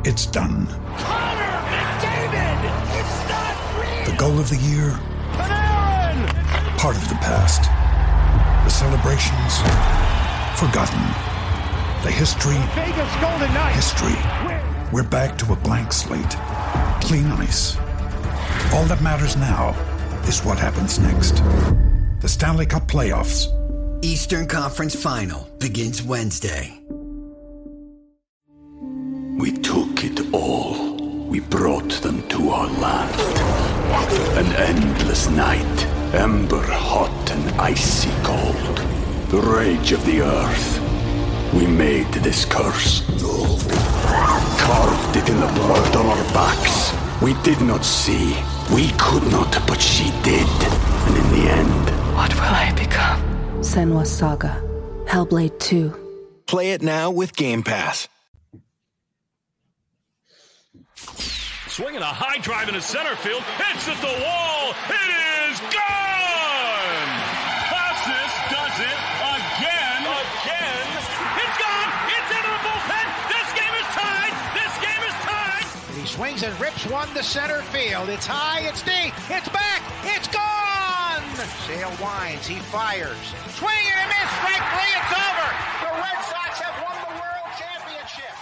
It's done. Connor McDavid! It's not real! The goal of the year? Panarin! Part of the past. The celebrations? Forgotten. The history? Vegas Golden Knights! History. We're back to a blank slate. Clean ice. All that matters now is what happens next. The Stanley Cup Playoffs. Eastern Conference Final begins Wednesday. We took it all. We brought them to our land. An endless night, ember hot and icy cold. The rage of the earth. We made this curse. Carved it in the blood on our backs. We did not see. We could not, but she did. And in the end... What will I become? Senua's Saga. Hellblade 2. Play it now with Game Pass. Swinging a high drive into center field. Hits at the wall. It is gone! Passes does it again. It's gone! It's into the bullpen! This game is tied! He swings and rips one to center field. It's high, it's deep, it's back, it's gone! Sale winds, he fires. Swing and a miss, strike three, it's over! The Red Sox have won the World Championship!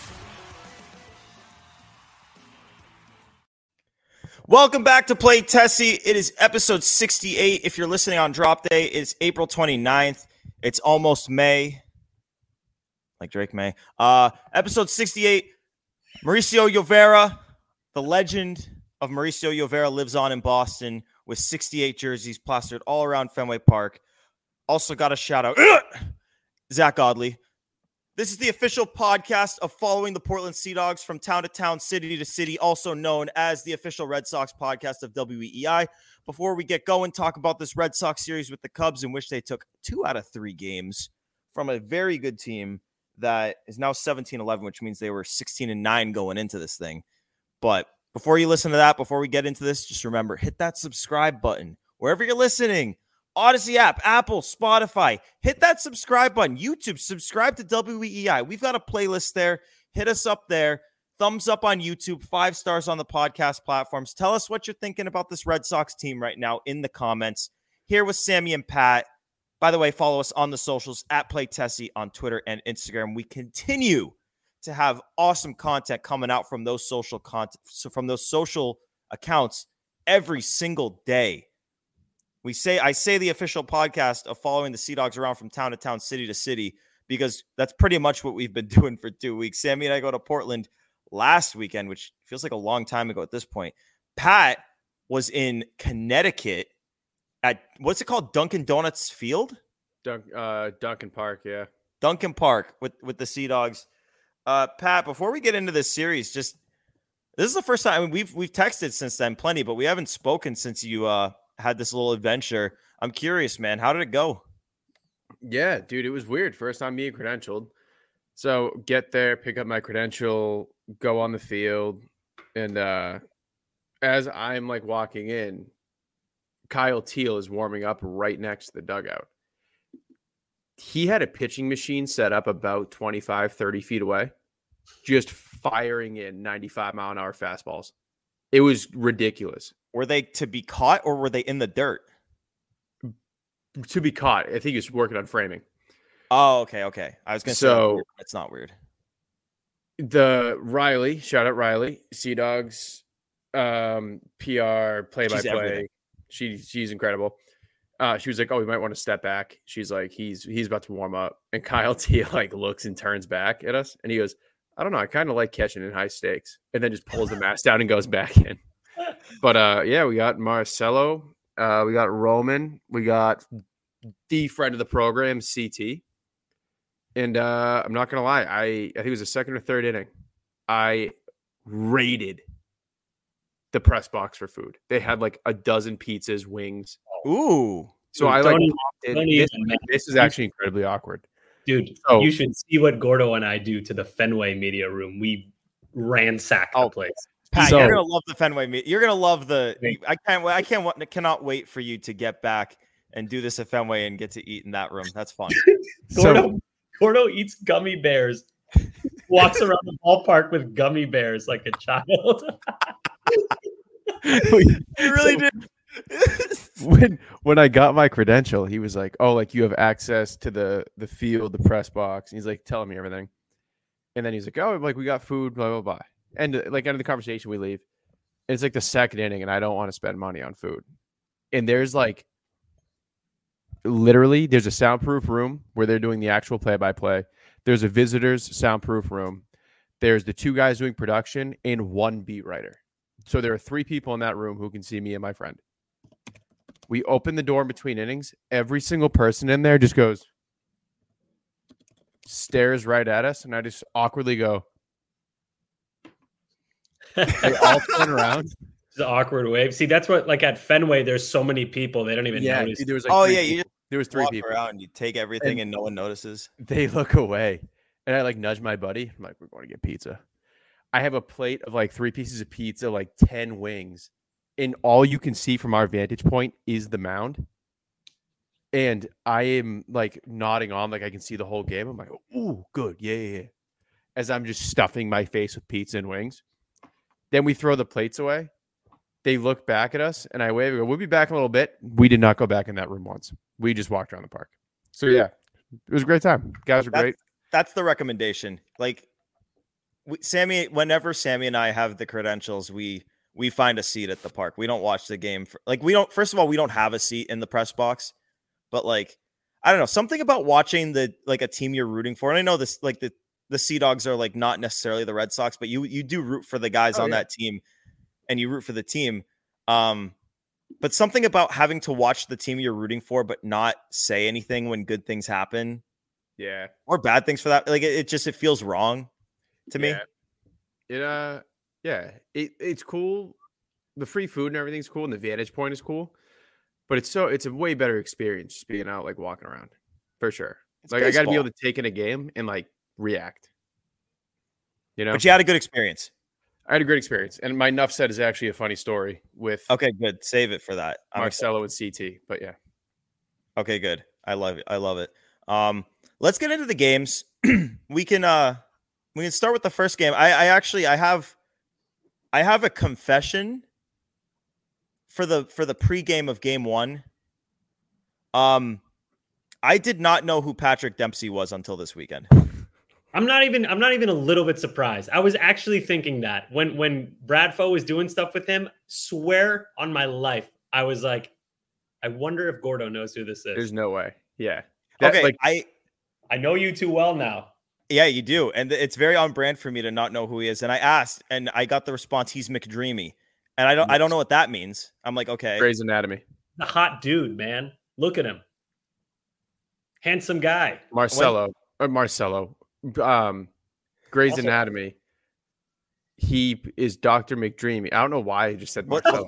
Welcome back to Play Tessie. It is episode 68. If you're listening on drop day, it's April 29th. It's almost May. Like Drake May. Episode 68. Mauricio Llovera, the legend of Mauricio Llovera, lives on in Boston with 68 jerseys plastered all around Fenway Park. Also got a shout out, Zach Godley. This is the official podcast of following the Portland Sea Dogs from town to town, city to city, also known as the official Red Sox podcast of WEEI. Before we get going, talk about this Red Sox series with the Cubs, in which they took 2 out of 3 games from a very good team that is now 17-11, which means they were 16-9 going into this thing. But before you listen to that, before we get into this, just remember, hit that subscribe button wherever you're listening. Odyssey app, Apple, Spotify, hit that subscribe button. YouTube, subscribe to WEEI. We've got a playlist there. Hit us up there. Thumbs up on YouTube, 5 stars on the podcast platforms. Tell us what you're thinking about this Red Sox team right now in the comments. Here with Sammy and Pat. By the way, follow us on the socials at PlayTessie on Twitter and Instagram. We continue to have awesome content coming out from those social accounts every single day. I say the official podcast of following the Sea Dogs around from town to town, city to city, because that's pretty much what we've been doing for 2 weeks. Sammy and I go to Portland last weekend, which feels like a long time ago at this point. Pat was in Connecticut at, what's it called? Dunkin' Donuts Field? Dunkin' Park, yeah. Dunkin' Park with the Sea Dogs. Pat, before we get into this series, this is the first time. I mean, we've texted since then plenty, but we haven't spoken since you had this little adventure. I'm curious, man. How did it go? Yeah, dude, it was weird. First time being credentialed. So get there, pick up my credential, go on the field. And as I'm like walking in, Kyle Teal is warming up right next to the dugout. He had a pitching machine set up about 25, 30 feet away, just firing in 95-mile-an-hour fastballs. It was ridiculous. Were they to be caught or were they in the dirt? To be caught. I think he was working on framing. Oh, okay. I was going to say it's not weird. The Riley, shout out Riley, Sea Dogs, PR, play-by-play. She's incredible. She was like, "Oh, we might want to step back." She's like, "He's about to warm up," and Kyle T like looks and turns back at us, and he goes, "I don't know, I kind of like catching in high stakes," and then just pulls the mask down and goes back in. But yeah, we got Marcelo, we got Roman, we got the friend of the program, CT, and I'm not gonna lie, I think it was the second or third inning, I raided the press box for food. They had like a dozen pizzas, wings. Ooh. So I like popped in. This is actually incredibly awkward. Dude, you should see what Gordo and I do to the Fenway media room. We ransack the place. Pat, you're gonna love the Fenway media. You're gonna love the. I cannot wait for you to get back and do this at Fenway and get to eat in that room. That's fun. Gordo eats gummy bears Walks around the ballpark with gummy bears like a child. You really did. When I got my credential, he was like, "Oh, like you have access to the field, the press box." And he's like telling me everything. And then he's like, "Oh, like we got food, blah blah blah." And like end of the conversation, we leave. And it's like the second inning, and I don't want to spend money on food. And there's like literally there's a soundproof room where they're doing the actual play-by-play. There's a visitors soundproof room. There's the 2 guys doing production and 1 beat writer. So there are 3 people in that room who can see me and my friend. We open the door in between innings. Every single person in there just goes, stares right at us, and I just awkwardly go. They all turn around. It's an awkward wave. See, that's what, like at Fenway, there's so many people they don't even notice. Dude, there was like there was 3 people around. You take everything and no one notices. They look away, and I like nudge my buddy. I'm like, "We're going to get pizza." I have a plate of like 3 pieces of pizza, like 10 wings, and all you can see from our vantage point is the mound. And I am like nodding on, like I can see the whole game. I'm like, "Ooh, good, yeah." As I'm just stuffing my face with pizza and wings. Then we throw the plates away. They look back at us, and I wave. We'll be back in a little bit. We did not go back in that room once. We just walked around the park. So yeah, it was a great time. Guys were great. That's the recommendation. Like Sammy, whenever Sammy and I have the credentials, we find a seat at the park. We don't watch the game. First of all, we don't have a seat in the press box, but like, I don't know, something about watching a team you're rooting for. And I know this, like the Sea Dogs are like not necessarily the Red Sox, but you do root for the guys on that team, and you root for the team. But something about having to watch the team you're rooting for, but not say anything when good things happen. Yeah. Or bad things for that. Like it feels wrong to me. It's cool. The free food and everything's cool, and the vantage point is cool. But it's a way better experience just being out, like walking around, for sure. It's like baseball. I got to be able to take in a game and like react. You know, but you had a good experience. I had a great experience, and my Nuff Said is actually a funny story with. Okay, good. Save it for that. Marcelo and CT, but yeah. Okay, good. I love it. I love it. Let's get into the games. We can start with the first game. I have a confession for the pregame of game 1. I did not know who Patrick Dempsey was until this weekend. I'm not even a little bit surprised. I was actually thinking that when Bradfo was doing stuff with him, swear on my life, I was like, I wonder if Gordo knows who this is. There's no way. Yeah. Okay. I know you too well now. Yeah, you do. And it's very on brand for me to not know who he is. And I asked, and I got the response, he's McDreamy. And I don't know what that means. I'm like, okay. Grey's Anatomy. The hot dude, man. Look at him. Handsome guy. Marcelo. Grey's Anatomy. He is Dr. McDreamy. I don't know why I just said Marcelo.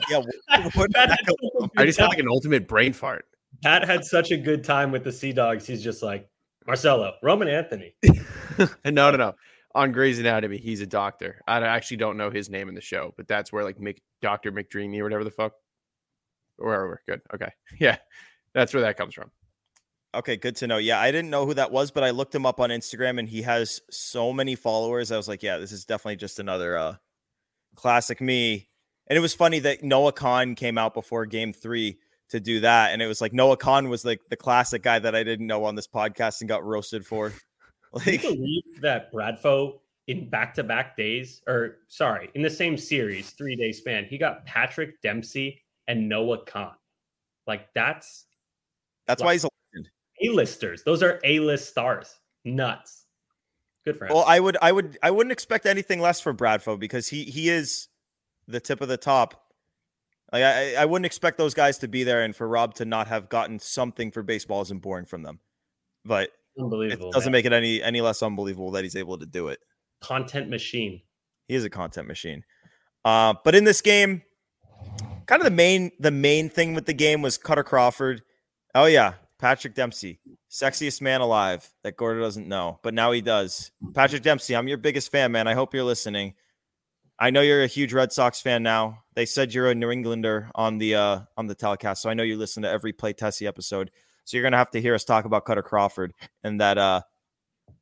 I just had like an ultimate brain fart. Pat had such a good time with the Sea Dogs. He's just like, Marcelo, Roman Anthony. No. On Grey's Anatomy, he's a doctor. I actually don't know his name in the show, but that's where like Dr. McDreamy or whatever the fuck. Wherever. Good. Okay. Yeah. That's where that comes from. Okay, good to know. Yeah, I didn't know who that was, but I looked him up on Instagram, and he has so many followers. I was like, yeah, this is definitely just another classic me. And it was funny that Noah Khan came out before game 3 to do that. And it was like Noah Khan was like the classic guy that I didn't know on this podcast and got roasted for. Can you believe that Bradfo in back-to-back days, in the same series, 3-day span, he got Patrick Dempsey and Noah Khan. Like that's why he's a legend. A-listers. Those are A-list stars. Nuts. Good for him. Well, I wouldn't expect anything less for Bradfo because he is the tip of the top. Like I wouldn't expect those guys to be there, and for Rob to not have gotten something for baseball isn't boring from them. But unbelievable. It doesn't make it any less unbelievable that he's able to do it. Content machine. He is a content machine. But in this game, kind of the main thing with the game was Cutter Crawford. Oh yeah, Patrick Dempsey, sexiest man alive that Gordo doesn't know, but now he does. Patrick Dempsey, I'm your biggest fan, man. I hope you're listening. I know you're a huge Red Sox fan now. They said you're a New Englander on the telecast, so I know you listen to every Play Tessie episode. So you're gonna have to hear us talk about Cutter Crawford and that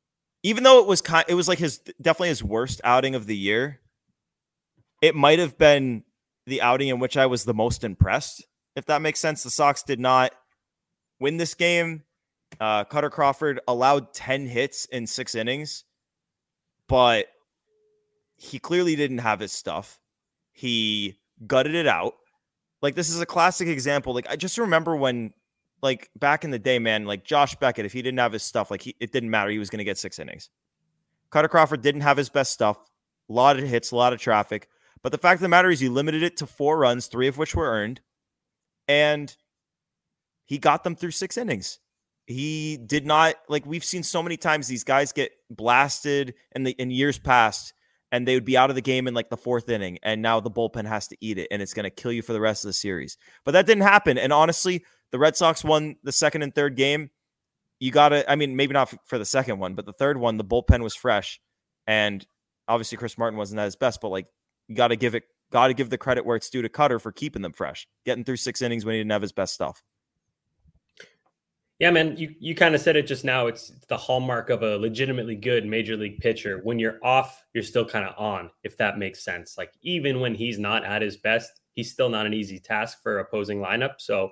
even though it was like definitely his worst outing of the year, it might have been the outing in which I was the most impressed, if that makes sense. The Sox did not win this game. Cutter Crawford allowed 10 hits in 6 innings, but he clearly didn't have his stuff. He gutted it out. Like, this is a classic example. Like, I just remember when, like, back in the day, man, like Josh Beckett, if he didn't have his stuff, like it didn't matter. He was going to get 6 innings. Cutter Crawford didn't have his best stuff. A lot of hits, a lot of traffic. But the fact of the matter is, he limited it to 4 runs, 3 of which were earned, and he got them through 6 innings. He did not, like, we've seen so many times these guys get blasted in years past, and they would be out of the game in like the 4th inning, and now the bullpen has to eat it, and it's going to kill you for the rest of the series. But that didn't happen. And honestly, the Red Sox won the 2nd and 3rd game. You got to, I mean, maybe not for the 2nd one, but the 3rd one, the bullpen was fresh, and obviously Chris Martin wasn't at his best, but like, you got to give the credit where it's due to Cutter for keeping them fresh, getting through 6 innings when he didn't have his best stuff. Yeah, man, you kind of said it just now. It's the hallmark of a legitimately good major league pitcher. When you're off, you're still kind of on, if that makes sense. Like, even when he's not at his best, he's still not an easy task for opposing lineup. So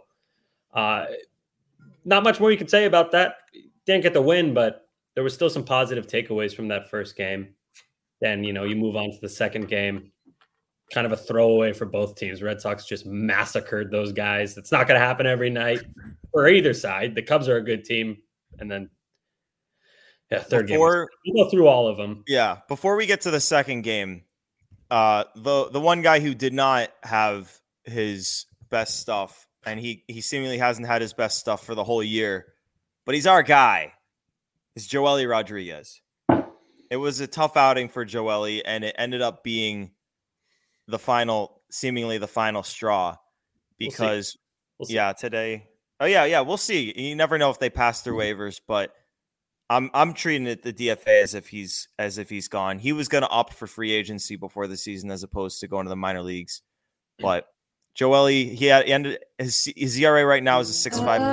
not much more you could say about that. Didn't get the win, but there was still some positive takeaways from that first game. Then, you move on to the second game. Kind of a throwaway for both teams. Red Sox just massacred those guys. It's not going to happen every night for either side. The Cubs are a good team. And then, third game. We'll go through all of them. Yeah. Before we get to the second game, the one guy who did not have his best stuff, and he seemingly hasn't had his best stuff for the whole year, but he's our guy, is Joely Rodriguez. It was a tough outing for Joely, and it ended up being seemingly the final straw, because we'll see. Today. Oh yeah. We'll see. You never know if they pass through waivers, but I'm treating it the DFA as if he's gone. He was going to opt for free agency before the season as opposed to going to the minor leagues. But Joely, he ended his ERA right now is a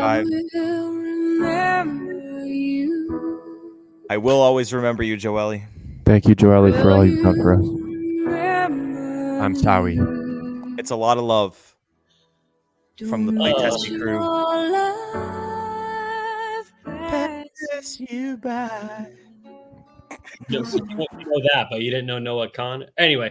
6.55. I will always remember you, Joely. Thank you, Joely, for all you've done for us. I'm sorry. It's a lot of love from the Play Tessie crew. Pass you by. You know that, but you didn't know Noah Khan. Anyway,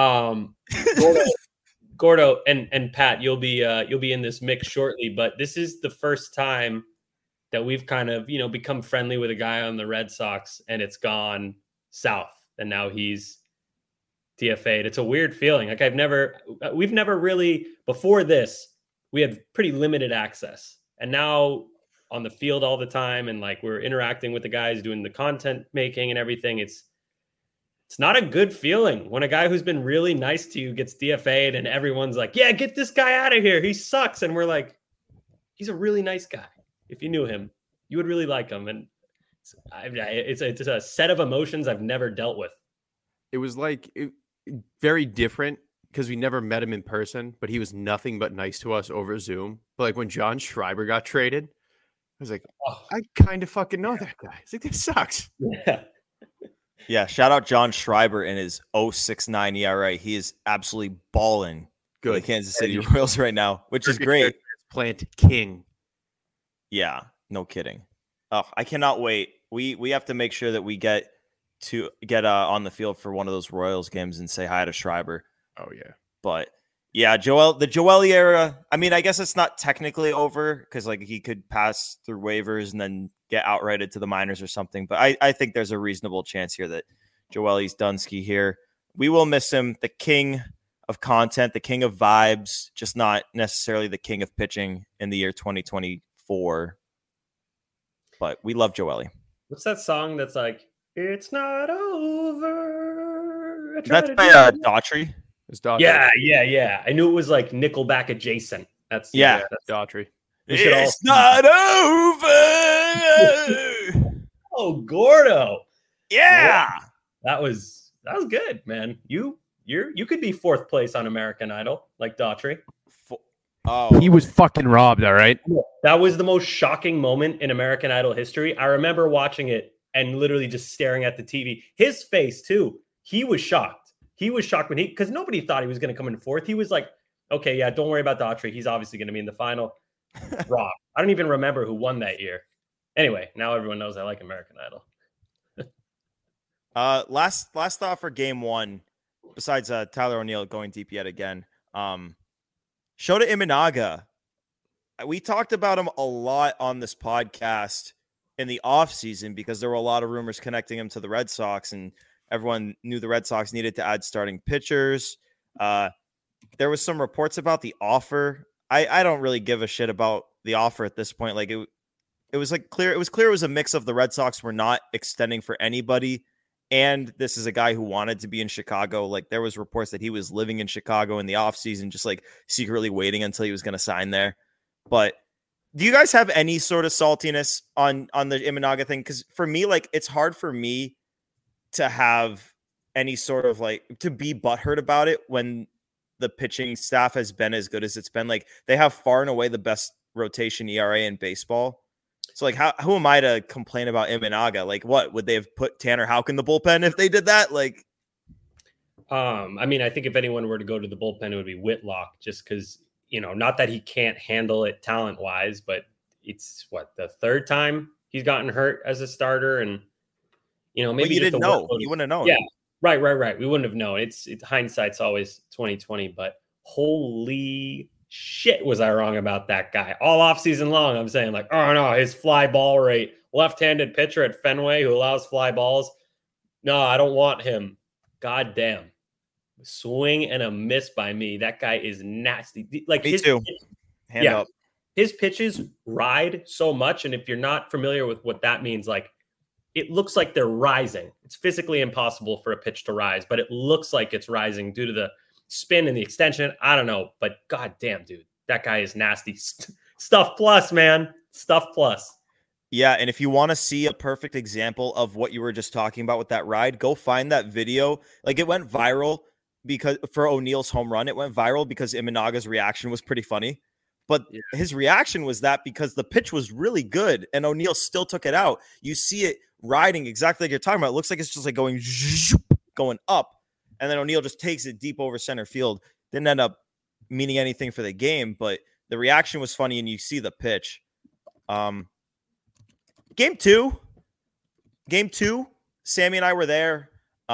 Gordo and Pat, you'll be in this mix shortly. But this is the first time that we've kind of become friendly with a guy on the Red Sox, and it's gone south, and now he's DFA'd. It's a weird feeling. Like we've never really, before this, we had pretty limited access, and now on the field all the time, and like we're interacting with the guys doing the content making and everything. It's not a good feeling when a guy who's been really nice to you gets DFA'd, and everyone's like, "Yeah, get this guy out of here. He sucks," and we're like, "He's a really nice guy. If you knew him, you would really like him." And it's a set of emotions I've never dealt with. It was like very different because we never met him in person, but he was nothing but nice to us over Zoom. But like when John Schreiber got traded, I was like, I kind of fucking know that guy. It's like, this sucks. Yeah. Shout out John Schreiber and his 0.69 ERA. He is absolutely balling for the Kansas City Royals right now, which is great. Plant king. Yeah, no kidding. Oh, I cannot wait. We have to make sure that we get on the field for one of those Royals games and say hi to Schreiber. Oh yeah. But yeah, the Joely era, I mean, I guess it's not technically over because like he could pass through waivers and then get outrighted to the minors or something. But I think there's a reasonable chance here that Joely's Dunsky here. We will miss him, the king of content, the king of vibes, just not necessarily the king of pitching in the year 2024. But we love Joely. What's that song that's like, it's not over? That's by Daughtry. It's Daughtry. Yeah. I knew it was like Nickelback adjacent. That's Daughtry. It's not over. Oh, Gordo. Yeah. That was good, man. You could be 4th place on American Idol like Daughtry. Oh, he was fucking robbed. All right. That was the most shocking moment in American Idol history. I remember watching it and literally just staring at the TV. His face too. He was shocked. He was shocked because nobody thought he was going to come in fourth. He was like, okay, yeah, don't worry about Daughtry. He's obviously going to be in the final. Rob. I don't even remember who won that year. Anyway, now everyone knows I like American Idol. Last thought for game one, besides Tyler O'Neill going deep yet again. Shota Imanaga. We talked about him a lot on this podcast in the offseason because there were a lot of rumors connecting him to the Red Sox, and everyone knew the Red Sox needed to add starting pitchers. There was some reports about the offer. I don't really give a shit about the offer at this point. Like it was clear it was a mix of the Red Sox were not extending for anybody, and this is a guy who wanted to be in Chicago. Like there was reports that he was living in Chicago in the offseason, just like secretly waiting until he was going to sign there. But do you guys have any sort of saltiness on the Imanaga thing? Because for me, like it's hard for me to have any sort of like to be butthurt about it when the pitching staff has been as good as it's been. Like they have far and away the best rotation ERA in baseball. So like who am I to complain about Imanaga? Like what would they have put Tanner Houck in the bullpen if they did that? Like, I mean, I think if anyone were to go to the bullpen, it would be Whitlock, just because, you know, not that he can't handle it talent wise, but it's the third time he's gotten hurt as a starter. And, you know, maybe you didn't know. You wouldn't have known. Yeah. Right. We wouldn't have known. It's hindsight's always 2020, but holy shit, was I wrong about that guy all off season long. I'm saying like, oh no, his fly ball rate, left-handed pitcher at Fenway who allows fly balls. No, I don't want him. God damn. Swing and a miss by me. That guy is nasty. Like me too. Hand up. His pitches ride so much. And if you're not familiar with what that means, like it looks like they're rising. It's physically impossible for a pitch to rise, but it looks like it's rising due to the spin and the extension. I don't know, but god damn, dude, that guy is nasty. Stuff plus, man. Stuff plus. Yeah, and if you want to see a perfect example of what you were just talking about with that ride, go find that video. Like it went viral because for O'Neill's home run, it went viral because Imanaga's reaction was pretty funny. But his reaction was that because the pitch was really good and O'Neill still took it out. You see it riding exactly like you're talking about. It looks like it's just like going up. And then O'Neill just takes it deep over center field. Didn't end up meaning anything for the game, but the reaction was funny and you see the pitch. Game two, Sammy and I were there.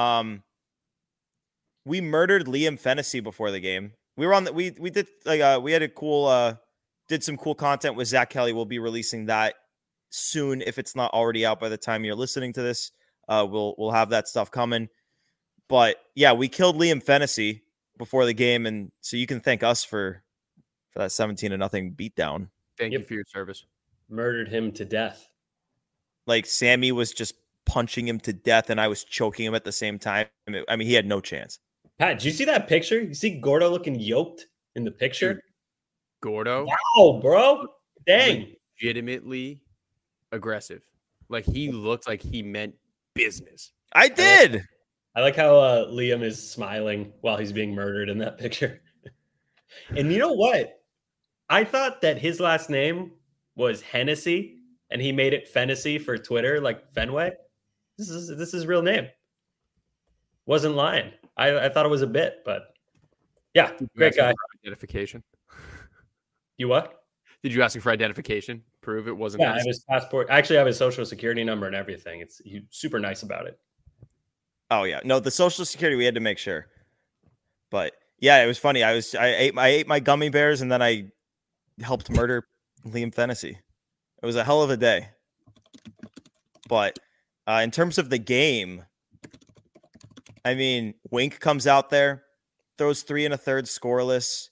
We murdered Liam Fennessy before the game. We were on we did like we had a cool did some cool content with Zach Kelly. We'll be releasing that soon if it's not already out by the time you're listening to this. We'll have that stuff coming. But yeah, we killed Liam Fennessy before the game, and so you can thank us for that 17-0 beatdown. Thank you for your service. Murdered him to death. Like Sammy was just punching him to death, and I was choking him at the same time. I mean, he had no chance. Pat, did you see that picture? You see Gordo looking yoked in the picture? Gordo? Wow, bro. Dang. Legitimately aggressive. Like he looked like he meant business. I did. I like how Liam is smiling while he's being murdered in that picture. And you know what? I thought that his last name was Hennessy, and he made it Fennessy for Twitter, like Fenway. This is his real name. Wasn't lying. I thought it was a bit, but yeah, great guy. Identification. You what? Did you ask him for identification? Prove it wasn't. Yeah, I have his passport. I actually have his social security number and everything. He's super nice about it. Oh yeah, no, the social security we had to make sure. But yeah, it was funny. I ate my gummy bears and then I helped murder Liam Fennessy. It was a hell of a day. But in terms of the game, I mean, Wink comes out there, throws 3 1/3 scoreless,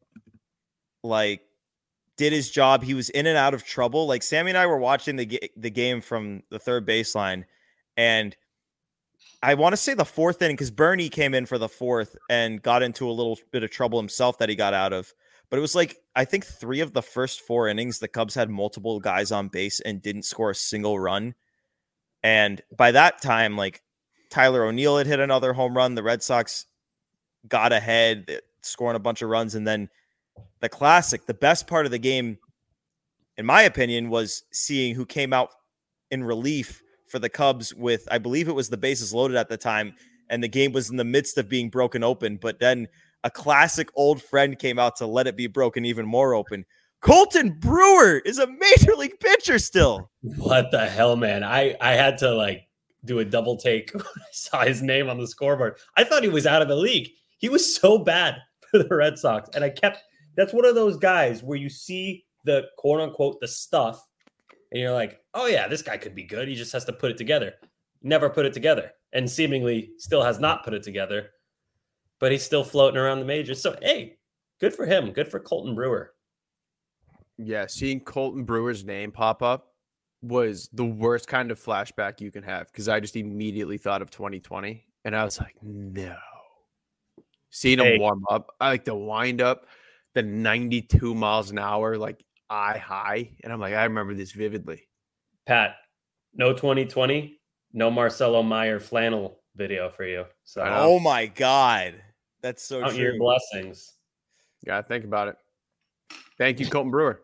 like did his job. He was in and out of trouble. Like Sammy and I were watching the game from the third baseline, and I want to say the fourth inning because Bernie came in for the fourth and got into a little bit of trouble himself that he got out of. But it was like, I think 3 of the first 4 innings, the Cubs had multiple guys on base and didn't score a single run. And by that time, like Tyler O'Neill had hit another home run. The Red Sox got ahead, scoring a bunch of runs. And then the classic, the best part of the game, in my opinion, was seeing who came out in relief for the Cubs with, I believe it was the bases loaded at the time, and the game was in the midst of being broken open. But then a classic old friend came out to let it be broken even more open. Colton Brewer is a major league pitcher still. What the hell, man? I had to like do a double take when I saw his name on the scoreboard. I thought he was out of the league. He was so bad for the Red Sox. And that's one of those guys where you see the quote unquote, the stuff, and you're like, oh yeah, this guy could be good. He just has to put it together. Never put it together. And seemingly still has not put it together, but he's still floating around the majors. So, hey, good for him. Good for Colton Brewer. Yeah, seeing Colton Brewer's name pop up was the worst kind of flashback you can have, because I just immediately thought of 2020, and I was like, no. Seeing him warm up, I like the wind up, the 92 miles an hour, like eye high, and I'm like, I remember this vividly. Pat, no 2020, no Marcelo Meyer flannel video for you. So, oh my God, that's so count true. Your blessings. Gotta think about it. Thank you, Colton Brewer.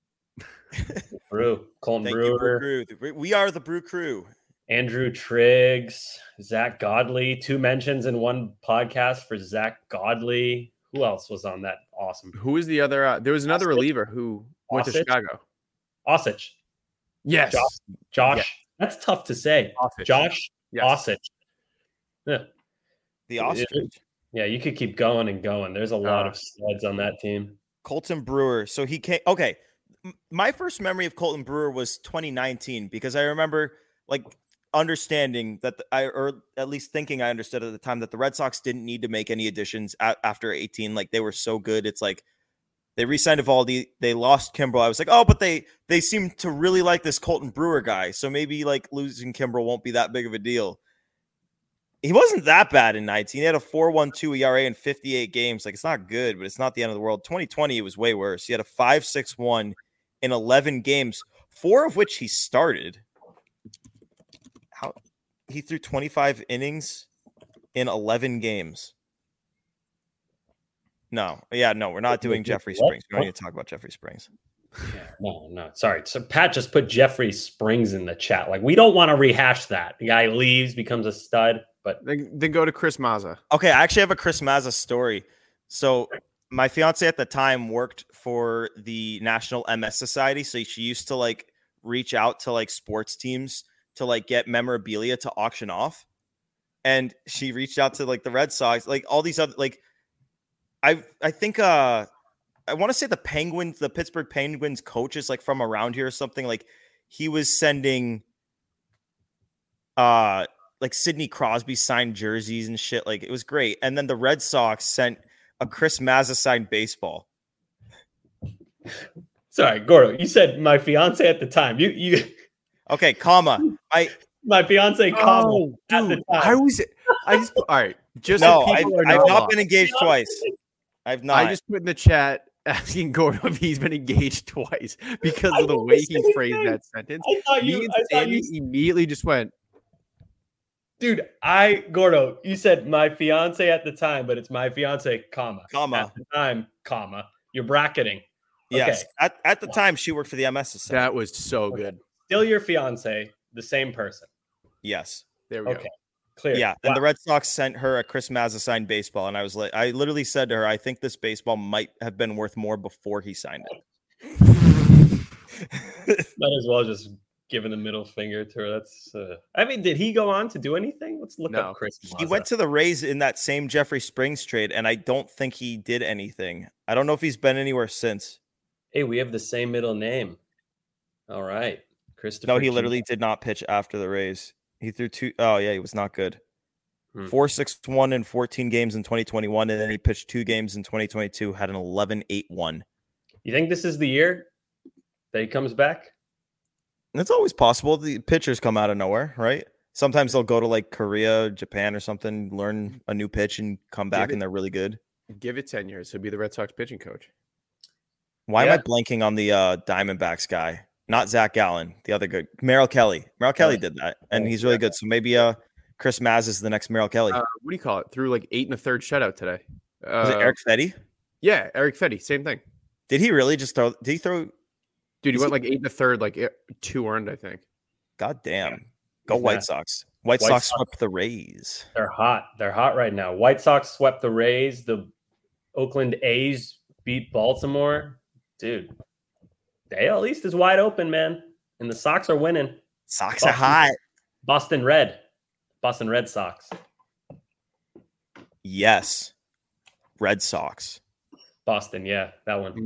Colton Brewer. Brew. We are the Brew Crew. Andrew Triggs, Zach Godley. 2 mentions in one podcast for Zach Godley. Who else was on that? Awesome. Who was the other? There was another reliever who went to Chicago. Osich. Yes. Josh. Yes. That's tough to say. Osich. Josh Osich. Yeah. The ostrich. Yeah, you could keep going and going. There's a lot of studs on that team. Colton Brewer. So he came. Okay. My first memory of Colton Brewer was 2019, because I remember like understanding that or at least thinking I understood at the time that the Red Sox didn't need to make any additions after 18. Like they were so good. It's like they re-signed Eovaldi. They lost Kimbrel. I was like, oh, but they seem to really like this Colton Brewer guy. So maybe like losing Kimbrel won't be that big of a deal. He wasn't that bad in 19. He had a 4.12 ERA in 58 games. Like, it's not good, but it's not the end of the world. 2020, it was way worse. He had a 5.61 in 11 games, 4 of which he started. He threw 25 innings in 11 games. No, we're not doing Jeffrey Springs. We don't need to talk about Jeffrey Springs. No. Sorry. So Pat just put Jeffrey Springs in the chat. Like, we don't want to rehash that. The guy leaves, becomes a stud. But then go to Chris Mazza. Okay, I actually have a Chris Mazza story. So my fiance at the time worked for the National MS Society. So she used to like reach out to like sports teams to like get memorabilia to auction off. And she reached out to like the Red Sox, like all these other, like I think I want to say the Pittsburgh Penguins coach is like from around here or something. Like he was sending like Sidney Crosby signed jerseys and shit. Like it was great. And then the Red Sox sent a Chris Mazza signed baseball. Sorry, Gordo, you said my fiance at the time. You okay, comma. My fiance, comma. Oh, dude, all right. Just no, I've not been engaged twice. I've not. I just put in the chat asking Gordo if he's been engaged twice because of the way he phrased that sentence. Me and Sammy immediately just went, dude, Gordo, you said my fiance at the time, but it's my fiance, comma. At the time, comma. You're bracketing. Yes. Okay. At the time, she worked for the MS Society. That was so good. Still your fiance, the same person. Yes. There we go. Clear. Yeah. Wow. And the Red Sox sent her a Chris Mazza signed baseball. And I was like, I literally said to her, I think this baseball might have been worth more before he signed it. Might as well just giving the middle finger to her. That's I mean, did he go on to do anything? Let's look up Chris Mazza. He went to the Rays in that same Jeffrey Springs trade, and I don't think he did anything. I don't know if he's been anywhere since. Hey, we have the same middle name. All right. Christopher. No, he literally did not pitch after the Rays. He threw 2. Oh, yeah, he was not good. 4.61 in 14 games in 2021, and then he pitched 2 games in 2022, had an 11.81. You think this is the year that he comes back? It's always possible. The pitchers come out of nowhere, right? Sometimes they'll go to like Korea, Japan or something, learn a new pitch and come back and they're really good. Give it 10 years. He'll be the Red Sox pitching coach. Why am I blanking on the Diamondbacks guy? Not Zach Gallen, the other good. Merrill Kelly. Merrill Kelly did that, and he's really good. So maybe Chris Mazza is the next Merrill Kelly. What do you call it? Threw like 8 1/3 shutout today. Was it Eric Fetty? Yeah, Eric Fetty. Same thing. Did he really just throw? Did he throw? Dude, he went like 8 1/3, like 2 earned, I think. God damn. Go White Sox. White Sox swept the Rays. They're hot. They're hot right now. White Sox swept the Rays. The Oakland A's beat Baltimore. Dude, the AL East is wide open, man. And the Sox are winning. Sox are hot. Boston Red Sox. Yes. Red Sox. Boston, yeah, that one.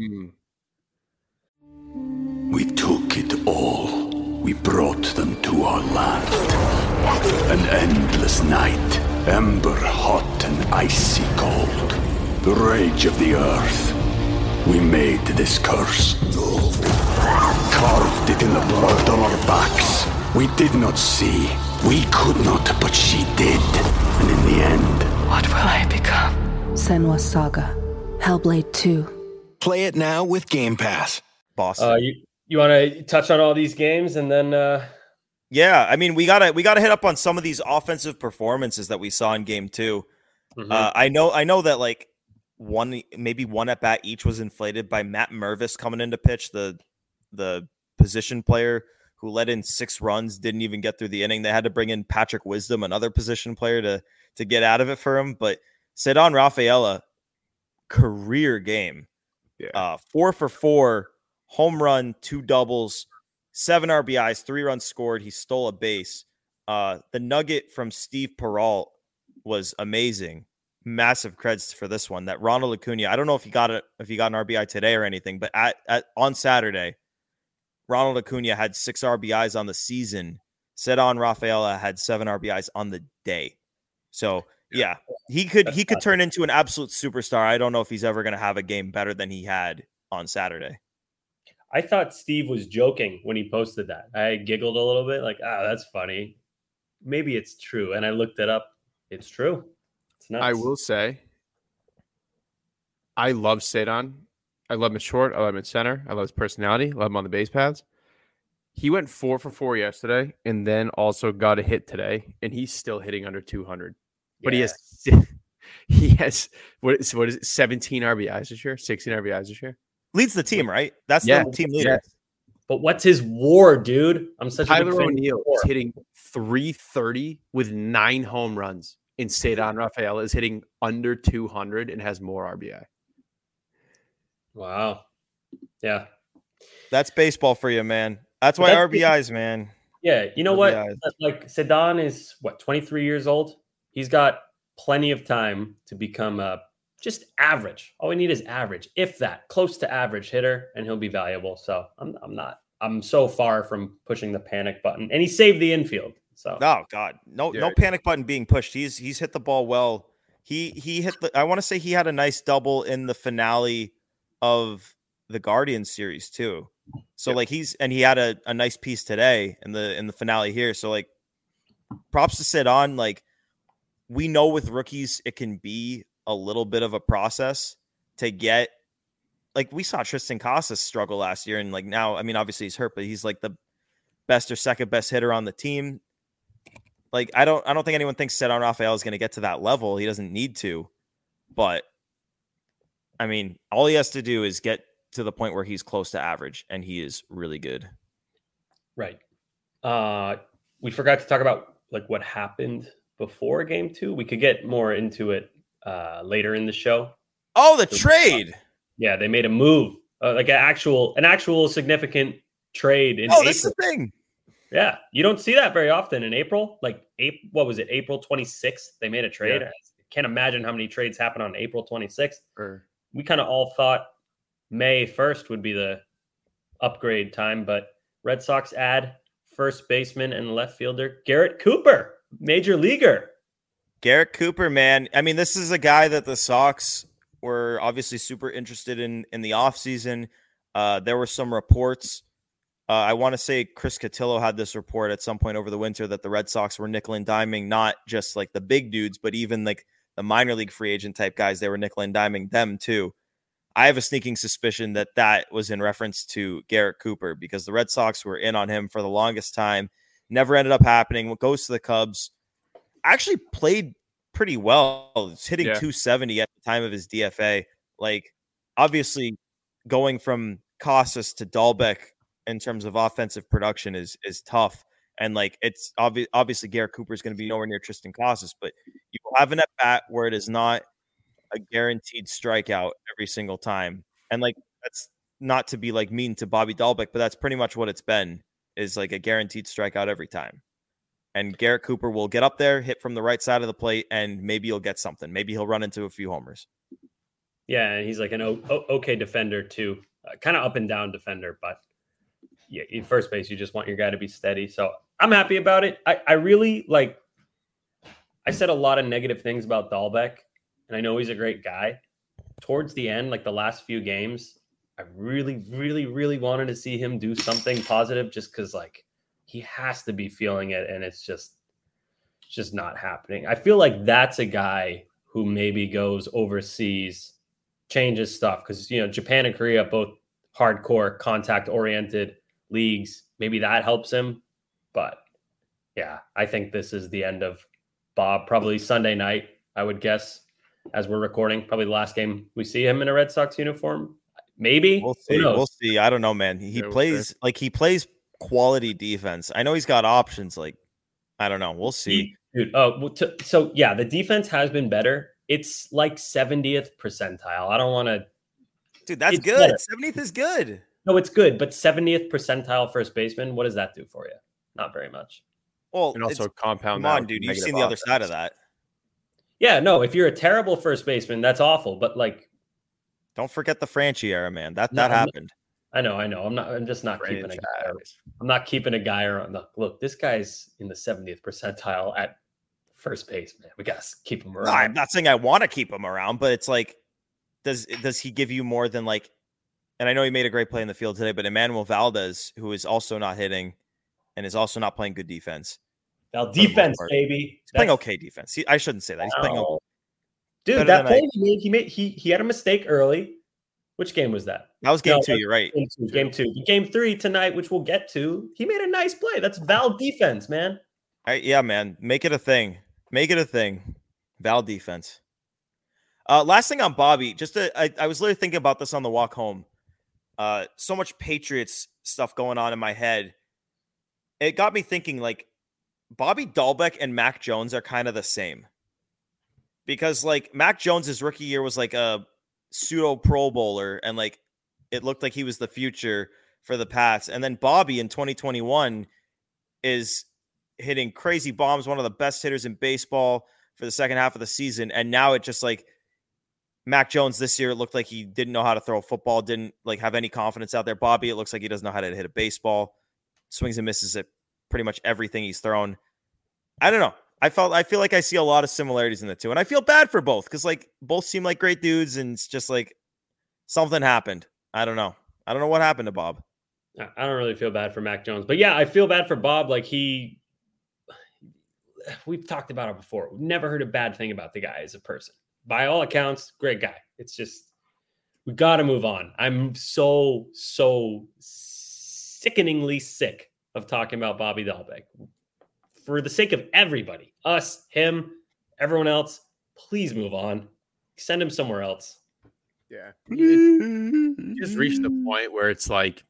We took it all. We brought them to our land. An endless night, ember hot and icy cold. The rage of the earth. We made this curse. Carved it in the blood on our backs. We did not see. We could not, but she did. And in the end... What will I become? Senua's Saga. Hellblade 2. Play it now with Game Pass. Boston. You want to touch on all these games and then... Yeah, I mean, we gotta hit up on some of these offensive performances that we saw in Game 2. Mm-hmm. I know that like maybe one at bat each was inflated by Matt Mervis coming in to pitch, the position player who let in 6 runs, didn't even get through the inning. They had to bring in Patrick Wisdom, another position player, to get out of it for him. But Ceddanne Rafaela, career game. Yeah. 4 for 4, home run, 2 doubles, 7 RBIs, 3 runs scored. He stole a base. The nugget from Steve Peralt was amazing. Massive creds for this one. That Ronald Acuna, I don't know if he got an RBI today or anything, but on Saturday, Ronald Acuna had 6 RBIs on the season. Ceddanne Rafaela had 7 RBIs on the day. So yeah, he could turn into an absolute superstar. I don't know if he's ever going to have a game better than he had on Saturday. I thought Steve was joking when he posted that. I giggled a little bit, like, that's funny. Maybe it's true. And I looked it up. It's true. It's nuts. I will say, I love Ceddanne. I love him at short. I love him at center. I love his personality. I love him on the base paths. He went 4 for 4 yesterday and then also got a hit today, and he's still hitting under 200. But he has what is it, 17 RBIs this year, 16 RBIs this year? Leads the team, right? That's the team leader. Yeah. But what's his WAR, dude? I'm such Tyler a big fan. O'Neill is hitting 330 with 9 home runs. And Ceddanne Rafaela is hitting under 200 and has more RBI. Wow. Yeah. That's baseball for you, man. That's why RBIs, man. Yeah. You know RBIs. what? Like Ceddanne is 23 years old. He's got plenty of time to become just average. All we need is average, if that, close to average hitter, and he'll be valuable. So I'm so far from pushing the panic button, and he saved the infield. So oh God, no panic button being pushed. He's hit the ball well. He hit I want to say he had a nice double in the finale of the Guardians series too. So like he had a nice piece today in the finale here. So like props to Ceddanne. Like we know with rookies it can be a little bit of a process to get, like we saw Tristan Casas struggle last year, and like now, I mean, obviously he's hurt, but he's like the best or second best hitter on the team. Like I don't think anyone thinks Ceddanne Rafaela is going to get to that level. He doesn't need to, but I mean, all he has to do is get to the point where he's close to average, and he is really good. Right. We forgot to talk about like what happened before Game 2. We could get more into it later in the show. Oh, the trade. Yeah, they made a move, like an actual significant trade in April. April. This is the thing. Yeah, you don't see that very often in April. Like, what was it, April 26th? They made a trade. Yeah. I can't imagine how many trades happen on April 26th. Sure. We kind of all thought May 1st would be the upgrade time, but Red Sox add first baseman and left fielder Garrett Cooper, major leaguer. Garrett Cooper, man. I mean, this is a guy that the Sox were obviously super interested in the offseason. There were some reports. I want to say Chris Cotillo had this report at some point over the winter that the Red Sox were nickel and diming not just like the big dudes, but even like the minor league free agent type guys. They were nickel and diming them too. I have a sneaking suspicion that was in reference to Garrett Cooper because the Red Sox were in on him for the longest time. Never ended up happening. What goes to the Cubs actually played pretty well. It's hitting 270 at the time of his DFA. Like obviously going from Casas to Dahlbeck in terms of offensive production is tough. And like it's obviously Garrett Cooper is going to be nowhere near Tristan Casas, but you will have an at bat where it is not a guaranteed strikeout every single time. And like that's not to be like mean to Bobby Dahlbeck, but that's pretty much what it's been, is like a guaranteed strikeout every time. And Garrett Cooper will get up there, hit from the right side of the plate, and maybe he'll get something. Maybe he'll run into a few homers. Yeah, and he's like an okay defender too, kind of up and down defender, but yeah, in first base, you just want your guy to be steady. So I'm happy about it. I really like, I said a lot of negative things about Dahlbeck, and I know he's a great guy. Towards the end, like the last few games, I really, really, really wanted to see him do something positive just because like he has to be feeling it, and it's just not happening. I feel like that's a guy who maybe goes overseas, changes stuff, because, you know, Japan and Korea, both hardcore contact-oriented leagues. Maybe that helps him. But yeah, I think this is the end of Bob. Probably Sunday night, I would guess, as we're recording. Probably the last game we see him in a Red Sox uniform. Maybe. We'll see. We'll see. I don't know, man. He plays quality defense. I know he's got options. Like, I don't know. We'll see. Dude, so yeah, the defense has been better. It's like 70th percentile. I don't want to. Dude, that's good. Better. 70th is good. No, it's good, but 70th percentile first baseman, what does that do for you? Not very much. Well, and also compound. Come on, dude. You've seen the other side of that. Yeah, no. If you're a terrible first baseman, that's awful. But like, don't forget the Franchi era, man. That happened. I know. I'm just not keeping a guy. I'm not keeping a guy around. Look, this guy's in the 70th percentile at first base, man. We got to keep him around. No, I'm not saying I want to keep him around, but it's like, does he give you more than like? And I know he made a great play in the field today, but Emmanuel Valdez, who is also not hitting and is also not playing good defense. Well, defense, baby. He's playing okay defense. I shouldn't say that. He's playing okay. Dude, that play he had a mistake early. Which game was that? That was game 2. You're right. Game 2. Game 3 tonight, which we'll get to. He made a nice play. That's Val defense, man. Yeah, man. Make it a thing. Val defense. Last thing on Bobby. I was literally thinking about this on the walk home. So much Patriots stuff going on in my head. It got me thinking, like, Bobby Dahlbeck and Mac Jones are kind of the same. Because, like, Mac Jones' rookie year was like a pseudo Pro Bowler, and like it looked like he was the future for the Pats. And then Bobby in 2021 is hitting crazy bombs, one of the best hitters in baseball for the second half of the season. And now it just like Mac Jones this year, it looked like he didn't know how to throw a football, didn't like have any confidence out there. Bobby, it looks like he doesn't know how to hit a baseball, swings and misses at pretty much everything he's thrown. I don't know. I feel like I see a lot of similarities in the two, and I feel bad for both because like both seem like great dudes, and it's just like something happened. I don't know what happened to Bob. I don't really feel bad for Mac Jones, but yeah, I feel bad for Bob. Like we've talked about it before. We've never heard a bad thing about the guy as a person. By all accounts, great guy. It's just we got to move on. I'm so sickeningly sick of talking about Bobby Dahlbeck. For the sake of everybody, us, him, everyone else, please move on. Send him somewhere else. Yeah. It just reached the point where it's like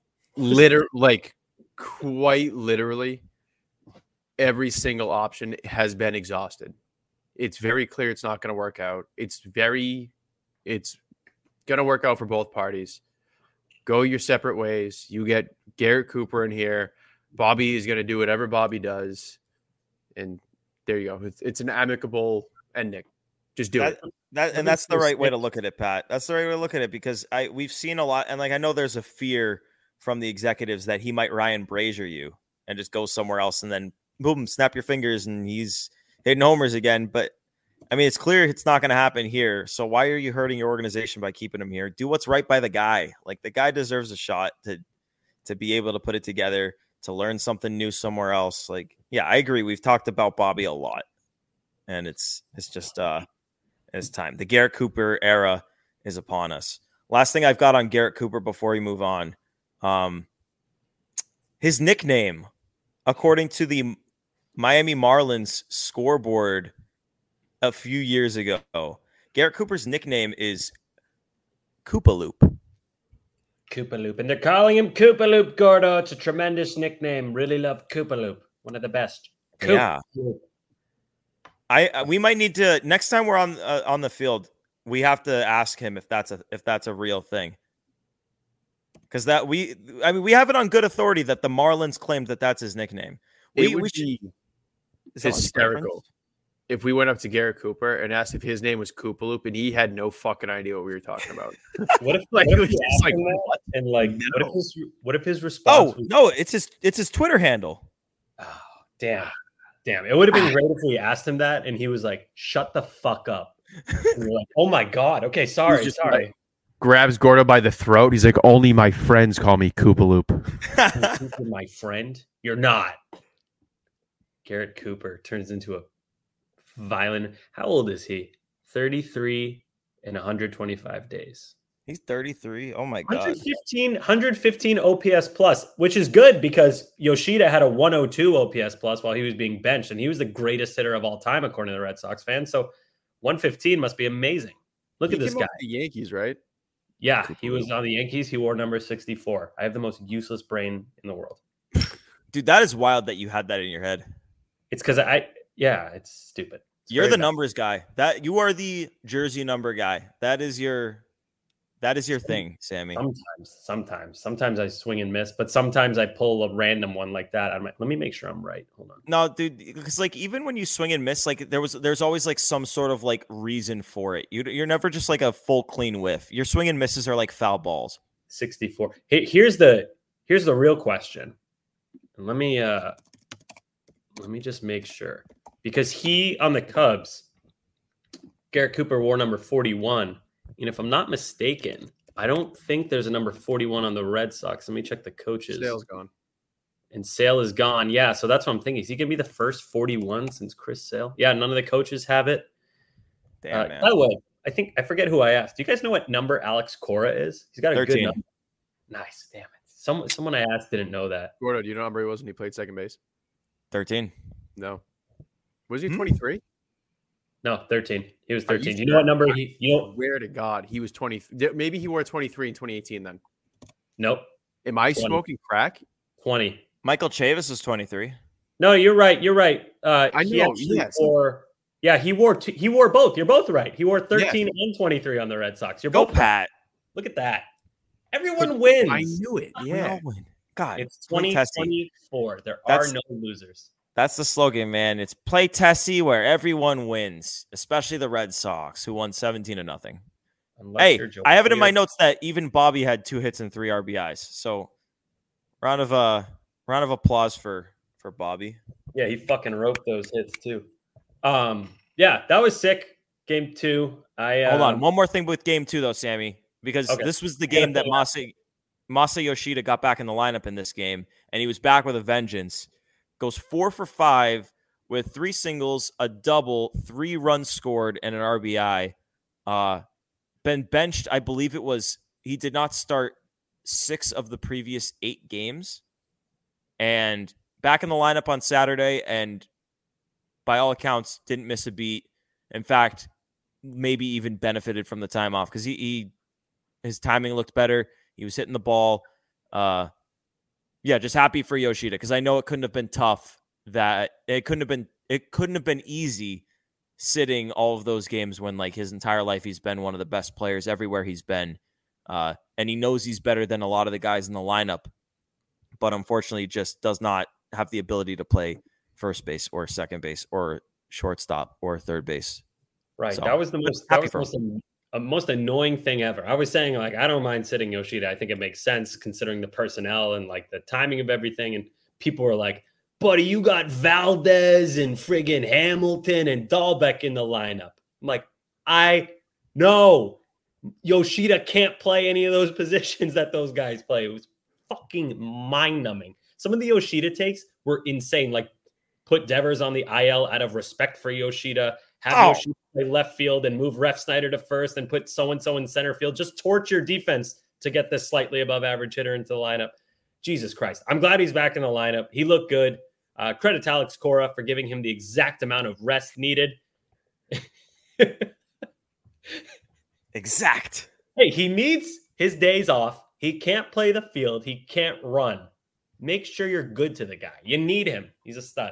quite literally every single option has been exhausted. It's very clear it's not going to work out. It's going to work out for both parties. Go your separate ways. You get Garrett Cooper in here. Bobby is going to do whatever Bobby does. And there you go. It's an amicable ending. Just do it. That's the right way to look at it, Pat. That's the right way to look at it because we've seen a lot. And like, I know there's a fear from the executives that he might Ryan Brazier you and just go somewhere else and then boom, snap your fingers and he's hitting homers again. But I mean, it's clear it's not going to happen here. So why are you hurting your organization by keeping him here? Do what's right by the guy. Like the guy deserves a shot to be able to put it together, to learn something new somewhere else. Like, yeah, I agree. We've talked about Bobby a lot and it's just it's time. The Garrett Cooper era is upon us. Last thing I've got on Garrett Cooper before we move on. His nickname, according to the Miami Marlins scoreboard a few years ago, Garrett Cooper's nickname is Koopaloop. Koopaloop. And they're calling him Koopaloop, Gordo. It's a tremendous nickname. Really love Koopaloop. one of the best. Coop. Yeah. We might need to next time we're on the field. We have to ask him if that's a real thing. Because we have it on good authority that the Marlins claimed that that's his nickname. It would be hysterical if we went up to Garrett Cooper and asked if his name was Koopaloop and he had no fucking idea what we were talking about. What if what if his response? Oh no, it's his Twitter handle. Oh damn! It would have been great if we asked him that and he was like, "Shut the fuck up." And we're like, "Oh my god, okay, sorry." Like, grabs Gordo by the throat. He's like, "Only my friends call me Koopaloop." My friend, you're not. Garrett Cooper turns into a violent. How old is he? 33 and 125 days. He's 33. Oh my god. 115 OPS plus, which is good because Yoshida had a 102 OPS plus while he was being benched, and he was the greatest hitter of all time according to the Red Sox fans. So 115 must be amazing. Look at this guy. The Yankees, right? Yeah, he was on the Yankees. He wore number 64. I have the most useless brain in the world. Dude, that is wild that you had that in your head. It's because it's stupid. You're the numbers guy. That you are the jersey number guy. That is your thing, Sammy. Sometimes I swing and miss, but sometimes I pull a random one like that. I'm like, let me make sure I'm right. Hold on. No, dude, because like even when you swing and miss, like there's always like some sort of like reason for it. You're never just like a full clean whiff. Your swing and misses are like foul balls. 64. Here's the real question. And let me just make sure, because he on the Cubs, Garrett Cooper wore number 41. And if I'm not mistaken, I don't think there's a number 41 on the Red Sox. Let me check the coaches. Sale's gone. And Sale is gone. Yeah, so that's what I'm thinking. Is he going to be the first 41 since Chris Sale? Yeah, none of the coaches have it. Damn, man. By the way, I forget who I asked. Do you guys know what number Alex Cora is? He's got a 13. good number. Nice. Damn it. Someone I asked didn't know that. Gordo, do you know what number he was when he played second base? 13. No. Was he 23? No, 13. He was 13. Do you know what number he? Swear to God, he was 20. Maybe he wore 23 in 2018 then. Nope. Am I smoking crack? 20. Michael Chavis was 23. No, you're right. I know. He wore both. You're both right. He wore 13 and 23 on the Red Sox. You're both Pat. Look at that. Everyone wins. I knew it. Yeah. God, it's 2024. There are no losers. That's the slogan, man. It's play Tessie where everyone wins, especially the Red Sox, who won 17-0. Hey, I have it in my notes that even Bobby had 2 hits and 3 RBIs. So, round of applause for Bobby. Yeah, he fucking wrote those hits too. Yeah, that was sick. Game 2. Hold on, one more thing with Game 2 though, Sammy, because this was the game that Masa Yoshida got back in the lineup in this game, and he was back with a vengeance. Goes 4 for 5 with 3 singles, a double, 3 runs scored, and an RBI. Been benched, I believe it was, he did not start 6 of the previous 8 games. And back in the lineup on Saturday, and by all accounts, didn't miss a beat. In fact, maybe even benefited from the time off because his timing looked better. He was hitting the ball. Yeah, just happy for Yoshida because I know it couldn't have been tough. That it couldn't have been easy sitting all of those games when like his entire life he's been one of the best players everywhere he's been, and he knows he's better than a lot of the guys in the lineup, but unfortunately just does not have the ability to play first base or second base or shortstop or third base. Right, so, that was the most annoying thing ever. I was saying, like, I don't mind sitting Yoshida. I think it makes sense considering the personnel and like the timing of everything. And people were like, buddy, you got Valdez and friggin' Hamilton and Dahlbeck in the lineup. I'm like, I know Yoshida can't play any of those positions that those guys play. It was fucking mind-numbing. Some of the Yoshida takes were insane. Like, put Devers on the IL out of respect for Yoshida. Have Yoshida play left field and move Ref Snyder to first and put so-and-so in center field. Just torch your defense to get this slightly above average hitter into the lineup. Jesus Christ. I'm glad he's back in the lineup. He looked good. Credit to Alex Cora for giving him the exact amount of rest needed. Exact. Hey, he needs his days off. He can't play the field. He can't run. Make sure you're good to the guy. You need him. He's a stud.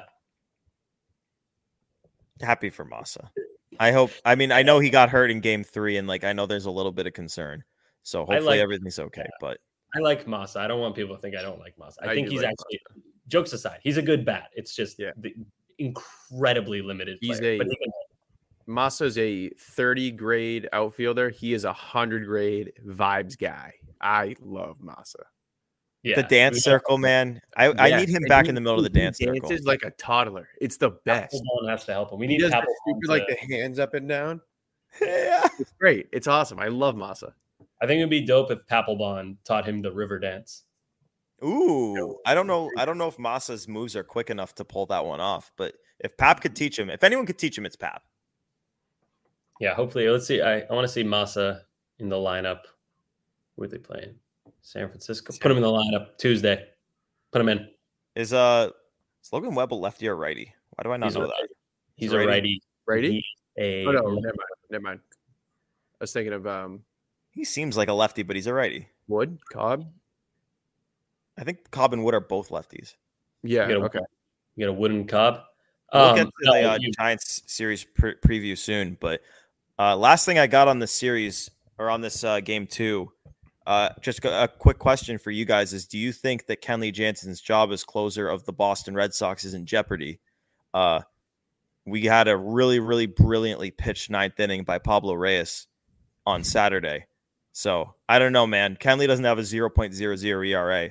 Happy for Massa. I know he got hurt in game 3, and I know there's a little bit of concern. So hopefully everything's okay. But I like Massa. I don't want people to think I don't like Massa. I think he's actually, jokes aside, he's a good bat. It's just incredibly limited player. Massa's a 30 grade outfielder. He is a 100 grade vibes guy. I love Massa. Yeah, the dance circle, man. I need him back in the middle of the dance circle. Dances like a toddler. It's the best. Papelbon has to help him. We need Papelbon like the hands up and down. Yeah, it's great. It's awesome. I love Massa. I think it'd be dope if Papelbon taught him the river dance. Ooh, I don't know if Massa's moves are quick enough to pull that one off, but if Pap could teach him, if anyone could teach him, it's Pap. Yeah, hopefully. Let's see. I want to see Massa in the lineup. Who are they playing? San Francisco. Put him in the lineup Tuesday. Put him in. Is Logan Webb a lefty or righty? Why do I not know that? He's a righty. Righty? Never mind. I was thinking of he seems like a lefty, but he's a righty. Wood? Cobb? I think Cobb and Wood are both lefties. Yeah, okay. You got a Wood and Cobb? We'll get to the Giants series preview soon, but last thing I got on this series, or on this game 2, just a quick question for you guys is, do you think that Kenley Jansen's job as closer of the Boston Red Sox is in jeopardy? We had a really, really brilliantly pitched 9th inning by Pablo Reyes on Saturday. So I don't know, man. Kenley doesn't have a 0.00 ERA.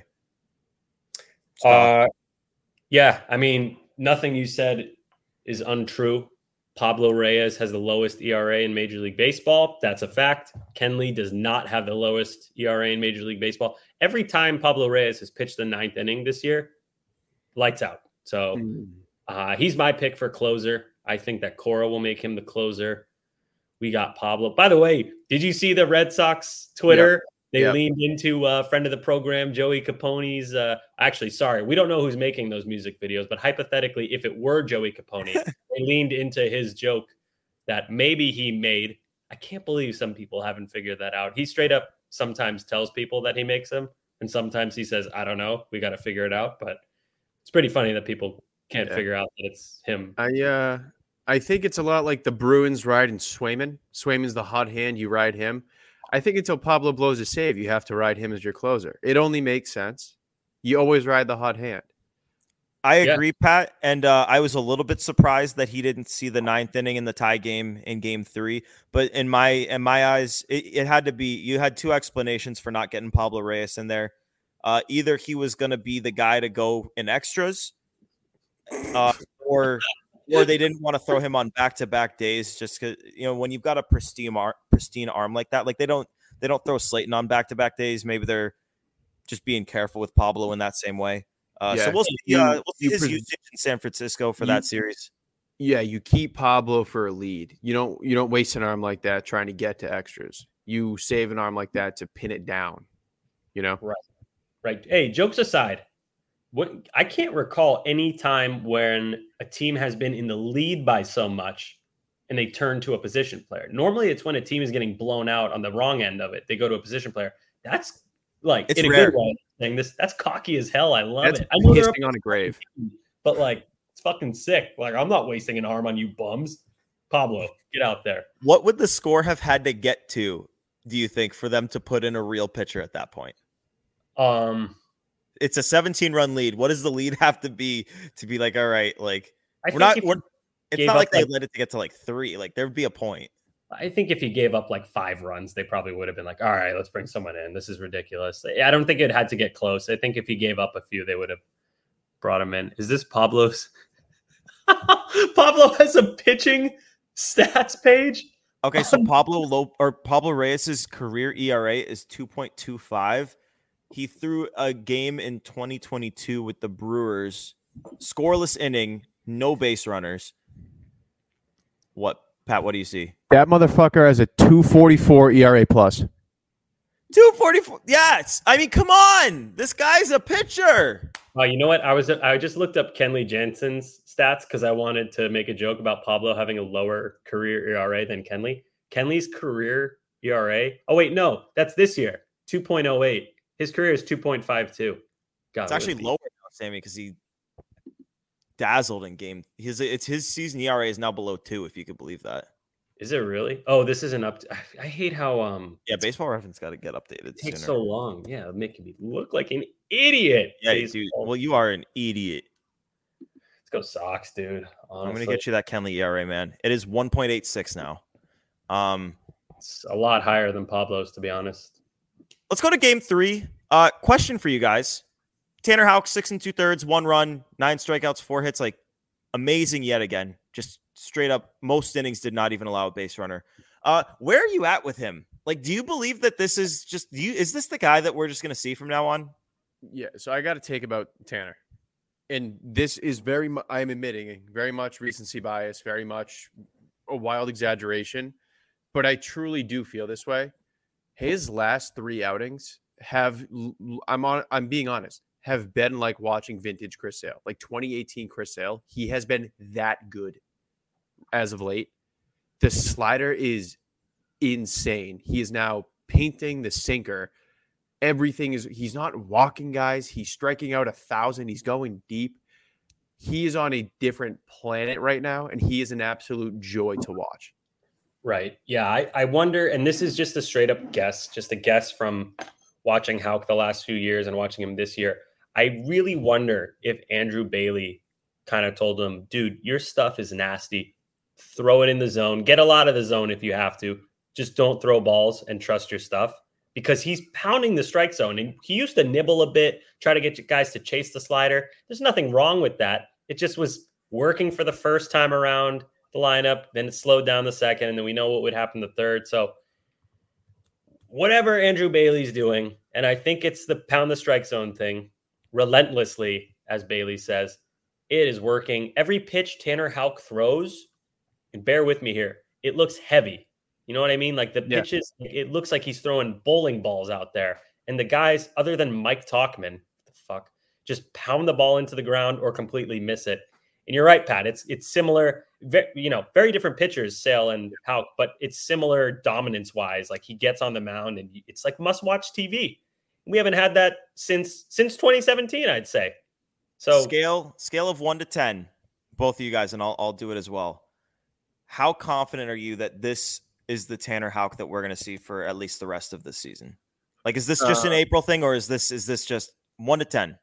Yeah, I mean, nothing you said is untrue. Pablo Reyes has the lowest ERA in Major League Baseball. That's a fact. Kenley does not have the lowest ERA in Major League Baseball. Every time Pablo Reyes has pitched the 9th inning this year, lights out. So he's my pick for closer. I think that Cora will make him the closer. We got Pablo. By the way, did you see the Red Sox Twitter? Yep. They leaned into a friend of the program, Joey Capone's. Actually, sorry, we don't know who's making those music videos, but hypothetically, if it were Joey Capone, they leaned into his joke that maybe he made. I can't believe some people haven't figured that out. He straight up sometimes tells people that he makes them, and sometimes he says, I don't know, we got to figure it out. But it's pretty funny that people can't figure out that it's him. I think it's a lot like the Bruins riding Swayman. Swayman's the hot hand. You ride him. I think until Pablo blows a save, you have to ride him as your closer. It only makes sense. You always ride the hot hand. I agree, Pat. And I was a little bit surprised that he didn't see the 9th inning in the tie game in game 3. But in my eyes, it had to be, you had 2 explanations for not getting Pablo Reyes in there. Either he was going to be the guy to go in extras, or they didn't want to throw him on back-to-back days just because, when you've got a pristine arm like that, they don't throw Slayton on back-to-back days. Maybe they're just being careful with Pablo in that same way. So we'll see his usage in San Francisco for that series. Yeah, you keep Pablo for a lead. You don't waste an arm like that trying to get to extras. You save an arm like that to pin it down. Right. Hey, jokes aside, I can't recall any time when a team has been in the lead by so much and they turn to a position player. Normally, it's when a team is getting blown out on the wrong end of it. They go to a position player. That's it's in rare. A good way. Saying this, that's cocky as hell. I love it. I know they're on a grave, but it's fucking sick. I'm not wasting an arm on you bums. Pablo, get out there. What would the score have had to get to, do you think, for them to put in a real pitcher at that point? It's a 17-run lead. What does the lead have to be all right? It's not like they let it to get to 3. There would be a point. I think if he gave up 5 runs, they probably would have been all right, let's bring someone in. This is ridiculous. I don't think it had to get close. I think if he gave up a few, they would have brought him in. Is this Pablo's? Pablo has a pitching stats page. Okay, so Pablo Reyes's career ERA is 2.25. He threw a game in 2022 with the Brewers, scoreless inning, no base runners. What, Pat? What do you see? That motherfucker has a 2.44 ERA plus. 2.44. Yes. I mean, come on. This guy's a pitcher. You know what? I just looked up Kenley Jansen's stats because I wanted to make a joke about Pablo having a lower career ERA than Kenley. Kenley's career ERA. Oh wait, no, that's this year. 2.08. His career is 2.52. It's actually lower Sammy, because he dazzled in game. It's his season ERA is now below 2, if you could believe that. Is it really? Oh, this isn't up. I hate how Baseball Reference got to get updated. It takes sooner. so long. Yeah, making me look like an idiot. Yeah, dude. Well, you are an idiot. Let's go Sox, dude. Honestly. I'm gonna get you that Kenley ERA, man. It is 1.86 now. It's a lot higher than Pablo's, to be honest. Let's go to game 3. Question for you guys: Tanner Houck, 6 2/3, 1 run, 9 strikeouts, 4 hits. Like amazing yet again. Just straight up, most innings did not even allow a base runner. Where are you at with him? Like, do you believe that this is just is this the guy that we're just going to see from now on? Yeah. So I got to take about Tanner, and this is I'm admitting very much recency bias, very much a wild exaggeration, but I truly do feel this way. His last 3 outings I'm being honest, have been like watching vintage Chris Sale, like 2018 Chris Sale. He has been that good as of late. The slider is insane. He is now painting the sinker. He's not walking guys. He's striking out 1,000. He's going deep. He is on a different planet right now, and he is an absolute joy to watch. Right. Yeah. I wonder, and this is just a straight up guess, just a guess from watching Houck the last few years and watching him this year. I really wonder if Andrew Bailey kind of told him, dude, your stuff is nasty. Throw it in the zone. Get a lot of the zone if you have to. Just don't throw balls and trust your stuff, because he's pounding the strike zone. And he used to nibble a bit, try to get you guys to chase the slider. There's nothing wrong with that. It just was working for the first time around the lineup. Then it slowed down the second, and then we know what would happen the third. So whatever Andrew Bailey's doing, and I think it's the pound the strike zone thing relentlessly, as Bailey says, it is working. Every pitch Tanner Houck throws, and bear with me here, it looks heavy. You know what I mean? Like the pitches, it looks like he's throwing bowling balls out there. And the guys, other than Mike Tauchman, just pound the ball into the ground or completely miss it. And you're right, Pat. It's similar, very different pitchers, Sale and Houck, but it's similar dominance-wise. Like he gets on the mound, and it's like must-watch TV. We haven't had that since 2017, I'd say. So scale of 1 to 10, both of you guys, and I'll do it as well. How confident are you that this is the Tanner Houck that we're going to see for at least the rest of this season? Like, is this just an April thing, or is this just 1 to 10?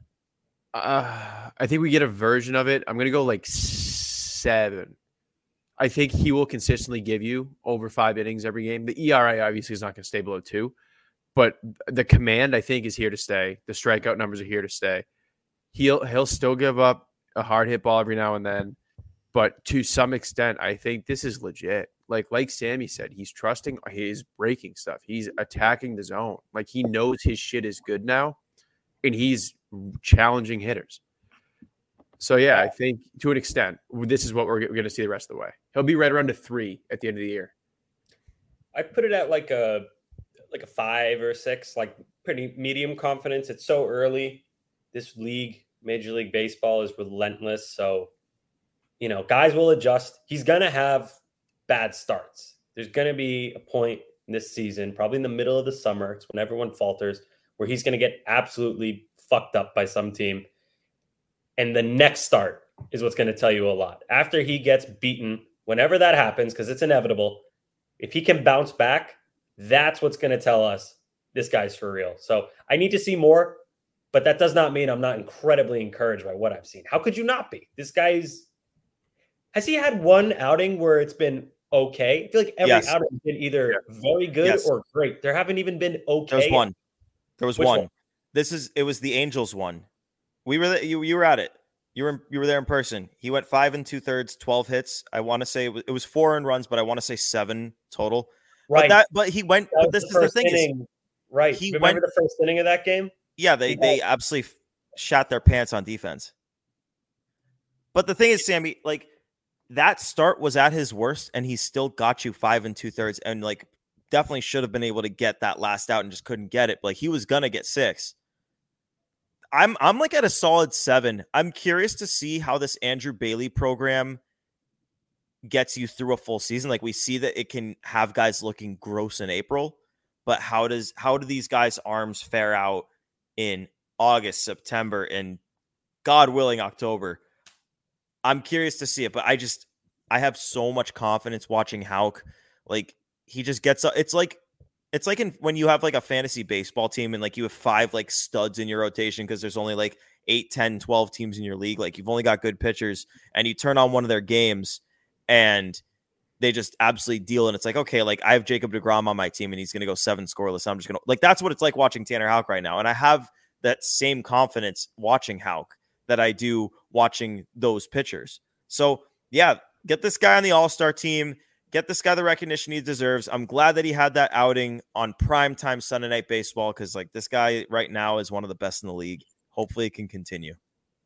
I think we get a version of it. I'm going to go like 7. I think he will consistently give you over 5 innings every game. The ERA obviously is not going to stay below 2, but the command I think is here to stay. The strikeout numbers are here to stay. He'll still give up a hard hit ball every now and then, but to some extent, I think this is legit. Like Sammy said, he's trusting his breaking stuff. He's attacking the zone. Like he knows his shit is good now, and he's challenging hitters. So yeah, I think to an extent, this is what we're going to see the rest of the way. He'll be right around a 3 at the end of the year. I put it at like a 5 or 6, like pretty medium confidence. It's so early. This league, Major League Baseball, is relentless. So, guys will adjust. He's going to have bad starts. There's going to be a point in this season, probably in the middle of the summer. It's when everyone falters, where he's going to get absolutely fucked up by some team. And the next start is what's going to tell you a lot. After he gets beaten, whenever that happens, because it's inevitable, if he can bounce back, that's what's going to tell us this guy's for real. So I need to see more, but that does not mean I'm not incredibly encouraged by what I've seen. How could you not be? This guy's... Has he had one outing where it's been okay? I feel like every outing has been either very good or great. There haven't even been okay. There was one. It was the Angels one. We were you were at it. You were there in person. He went 5 2/3, 12 hits. I want to say it was 4 earned runs, but I want to say 7 total. Right. But he went. But this is the thing. Right. He remember the first inning of that game? Yeah, they absolutely shat their pants on defense. But the thing is, Sammy, like that start was at his worst, and he still got you 5 2/3, and like definitely should have been able to get that last out and just couldn't get it. But like, he was gonna get 6. I'm like at a solid 7. I'm curious to see how this Andrew Bailey program gets you through a full season. Like we see that it can have guys looking gross in April, but how do these guys' arms fare out in August, September, and God willing, October. I'm curious to see it, but I have so much confidence watching Houck. Like, he just gets up. It's like when you have like a fantasy baseball team and like you have 5 like studs in your rotation because there's only like 8, 10, 12 teams in your league. Like, you've only got good pitchers, and you turn on one of their games and they just absolutely deal. And it's like, okay, like I have Jacob deGrom on my team and he's going to go 7 scoreless. I'm just going to like, that's what it's like watching Tanner Houck right now. And I have that same confidence watching Houck that I do watching those pitchers. So yeah, get this guy on the All-Star team, get this guy the recognition he deserves. I'm glad that he had that outing on primetime Sunday Night Baseball, because like this guy right now is one of the best in the league. Hopefully it can continue.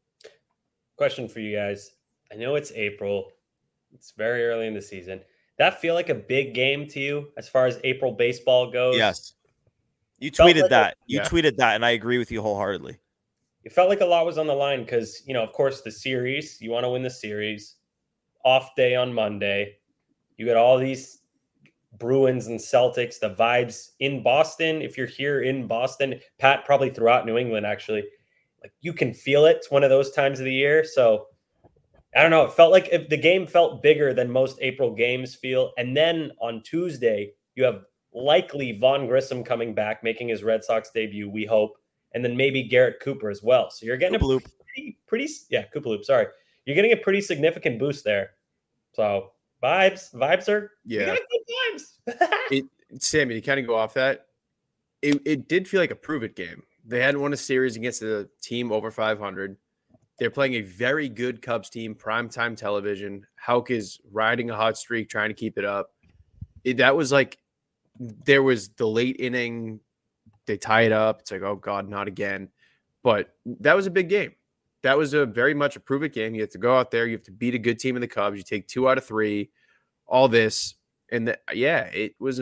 Question for you guys. I know it's April. It's very early in the season. That feel like a big game to you as far as April baseball goes? Yes. You tweeted that. You tweeted that, and I agree with you wholeheartedly. It felt like a lot was on the line because, you know, of course, the series, you want to win the series. Off day on Monday. You got all these Bruins and Celtics, the vibes in Boston. If you're here in Boston, Pat, probably throughout New England, actually, like you can feel it. It's one of those times of the year. So I don't know. It felt like the game felt bigger than most April games feel. And then on Tuesday, you have likely Vaughn Grissom coming back, making his Red Sox debut, we hope. And then maybe Garrett Cooper as well. So you're getting Koopaloop. Koopaloop, sorry. You're getting a pretty significant boost there. So vibes are good vibes. Sammy, to kind of go off that, it did feel like a prove it game. They hadn't won a series against a team over 500. They're playing a very good Cubs team, primetime television. Houck is riding a hot streak, trying to keep it up. That was like, there was the late inning, they tie it up. It's like, oh God, not again. But that was a big game. That was a very much a prove it game. You have to go out there. You have to beat a good team in the Cubs. You take 2 out of 3, all this. And it was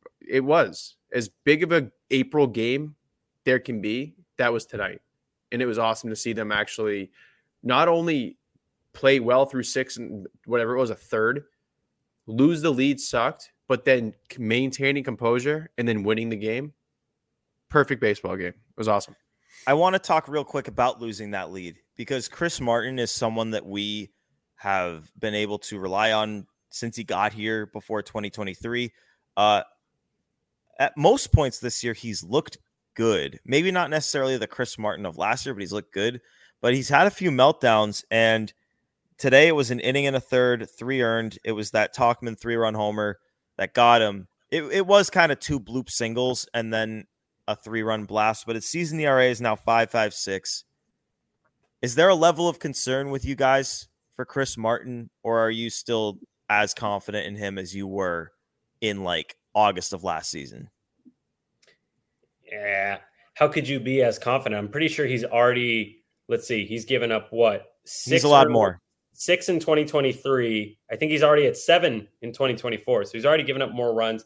as big of a April game there can be. That was tonight. And it was awesome to see them actually not only play well through 6 and whatever it was, a third, lose the lead sucked, but then maintaining composure and then winning the game. Perfect baseball game. It was awesome. I want to talk real quick about losing that lead, because Chris Martin is someone that we have been able to rely on since he got here before 2023. At most points this year, he's looked good. Maybe not necessarily the Chris Martin of last year, but he's looked good. But he's had a few meltdowns, and today it was an inning and a third, 3 earned. It was that Tauchman 3-run homer that got him. It was kind of 2 bloop singles and then a 3-run blast, but his season ERA is now 5.56. Is there a level of concern with you guys for Chris Martin, or are you still as confident in him as you were in like August of last season? Yeah. How could you be as confident? I'm pretty sure he's already, he's given up what? 6 he's a lot more. 6 in 2023. I think he's already at 7 in 2024. So he's already given up more runs.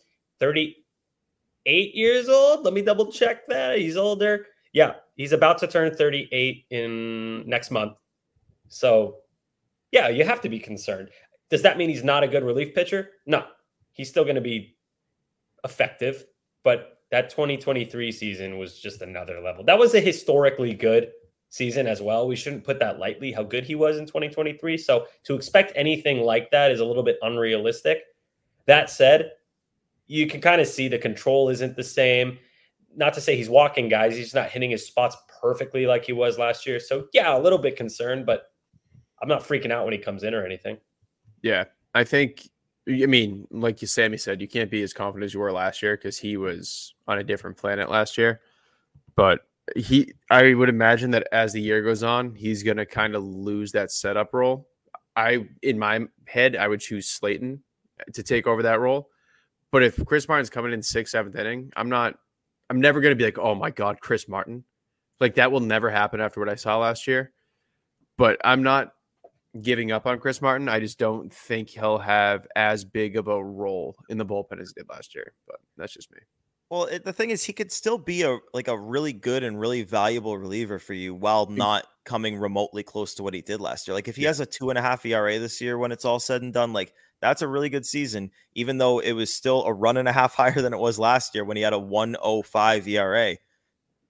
38 years old. Let me double check that. He's older. Yeah. He's about to turn 38 in next month. So yeah, you have to be concerned. Does that mean he's not a good relief pitcher? No, he's still going to be effective, but that 2023 season was just another level. That was a historically good season as well. We shouldn't put that lightly, how good he was in 2023. So to expect anything like that is a little bit unrealistic. That said, you can kind of see the control isn't the same. Not to say he's walking guys. He's not hitting his spots perfectly like he was last year. So yeah, a little bit concerned, but I'm not freaking out when he comes in or anything. Yeah, I think, I mean, like Sammy said, you can't be as confident as you were last year because he was on a different planet last year. But I would imagine that as the year goes on, he's going to kind of lose that setup role. In my head, I would choose Slayton to take over that role. But if Chris Martin's coming in 6th, 7th inning, I'm never going to be like, oh my God, Chris Martin. Like that will never happen after what I saw last year. But I'm not giving up on Chris Martin. I just don't think he'll have as big of a role in the bullpen as he did last year. But that's just me. Well, the thing is, he could still be a really good and really valuable reliever for you while not coming remotely close to what he did last year. Like if he has a 2.5 ERA this year when it's all said and done, like that's a really good season, even though it was still a 1.5 higher than it was last year when he had a 1.05 ERA.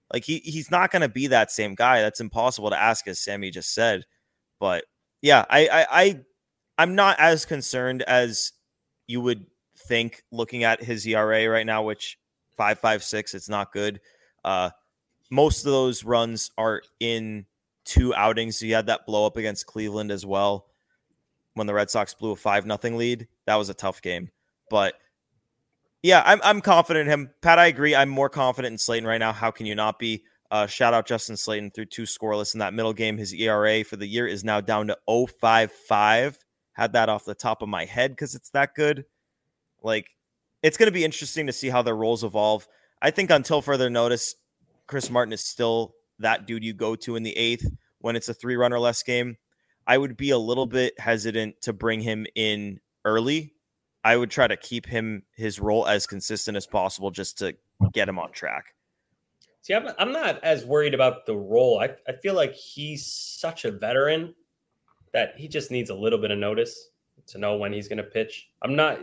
Like he's not going to be that same guy. That's impossible to ask, as Sammy just said. But yeah, I'm not as concerned as you would think looking at his ERA right now, which 5.56. It's not good. Most of those runs are in 2 outings. So you had that blow up against Cleveland as well when the Red Sox blew a 5-0 lead. That was a tough game. But yeah, I'm confident in him. Pat, I agree. I'm more confident in Slayton right now. How can you not be? Shout out Justin Slayton through 2 scoreless in that middle game. His ERA for the year is now down to 0.55. Had that off the top of my head because it's that good. Like, it's going to be interesting to see how their roles evolve. I think until further notice, Chris Martin is still that dude you go to in the 8th when it's a 3-run or less game. I would be a little bit hesitant to bring him in early. I would try to keep his role as consistent as possible just to get him on track. See, I'm not as worried about the role. I feel like he's such a veteran that he just needs a little bit of notice to know when he's going to pitch. You're not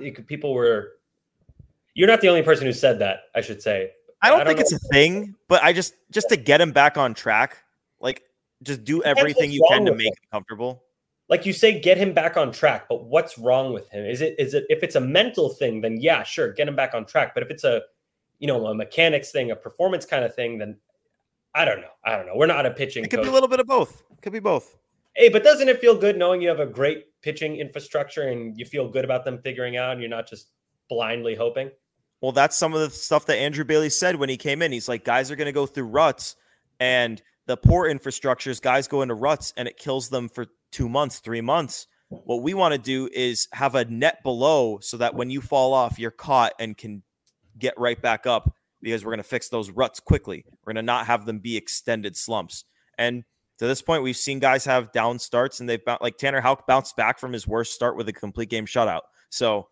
the only person who said that, I should say. I don't think it's a thing, but I just to get him back on track, like just do everything you can to make him comfortable. Like you say, get him back on track, but what's wrong with him? Is it if it's a mental thing, then yeah, sure, get him back on track. But if it's a mechanics thing, a performance kind of thing, then I don't know. We're not a pitching coach. It could be a little bit of both. It could be both. Hey, but doesn't it feel good knowing you have a great pitching infrastructure and you feel good about them figuring out and you're not just blindly hoping? Well, that's some of the stuff that Andrew Bailey said when he came in. He's like, guys are going to go through ruts, and the poor infrastructures, guys go into ruts and it kills them for 2 months, 3 months. What we want to do is have a net below so that when you fall off, you're caught and can get right back up, because we're going to fix those ruts quickly. We're going to not have them be extended slumps. And to this point, we've seen guys have down starts, and they've like Tanner Houck bounced back from his worst start with a complete game shutout. So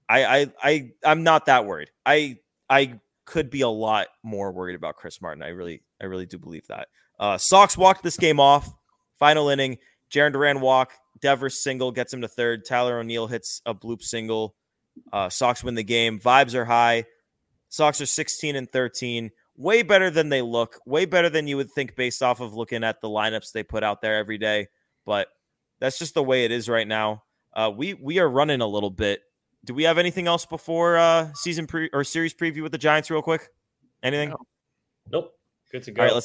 I'm not that worried. I could be a lot more worried about Chris Martin. I really do believe that. Sox walked this game off. Final inning, Jarren Duran walk, Devers single gets him to third. Tyler O'Neill hits a bloop single. Sox win the game. Vibes are high. Sox are 16-13. Way better than they look. Way better than you would think based off of looking at the lineups they put out there every day. But that's just the way it is right now. We are running a little bit. Do we have anything else before series preview with the Giants real quick? Anything? Nope. Good to go. All right,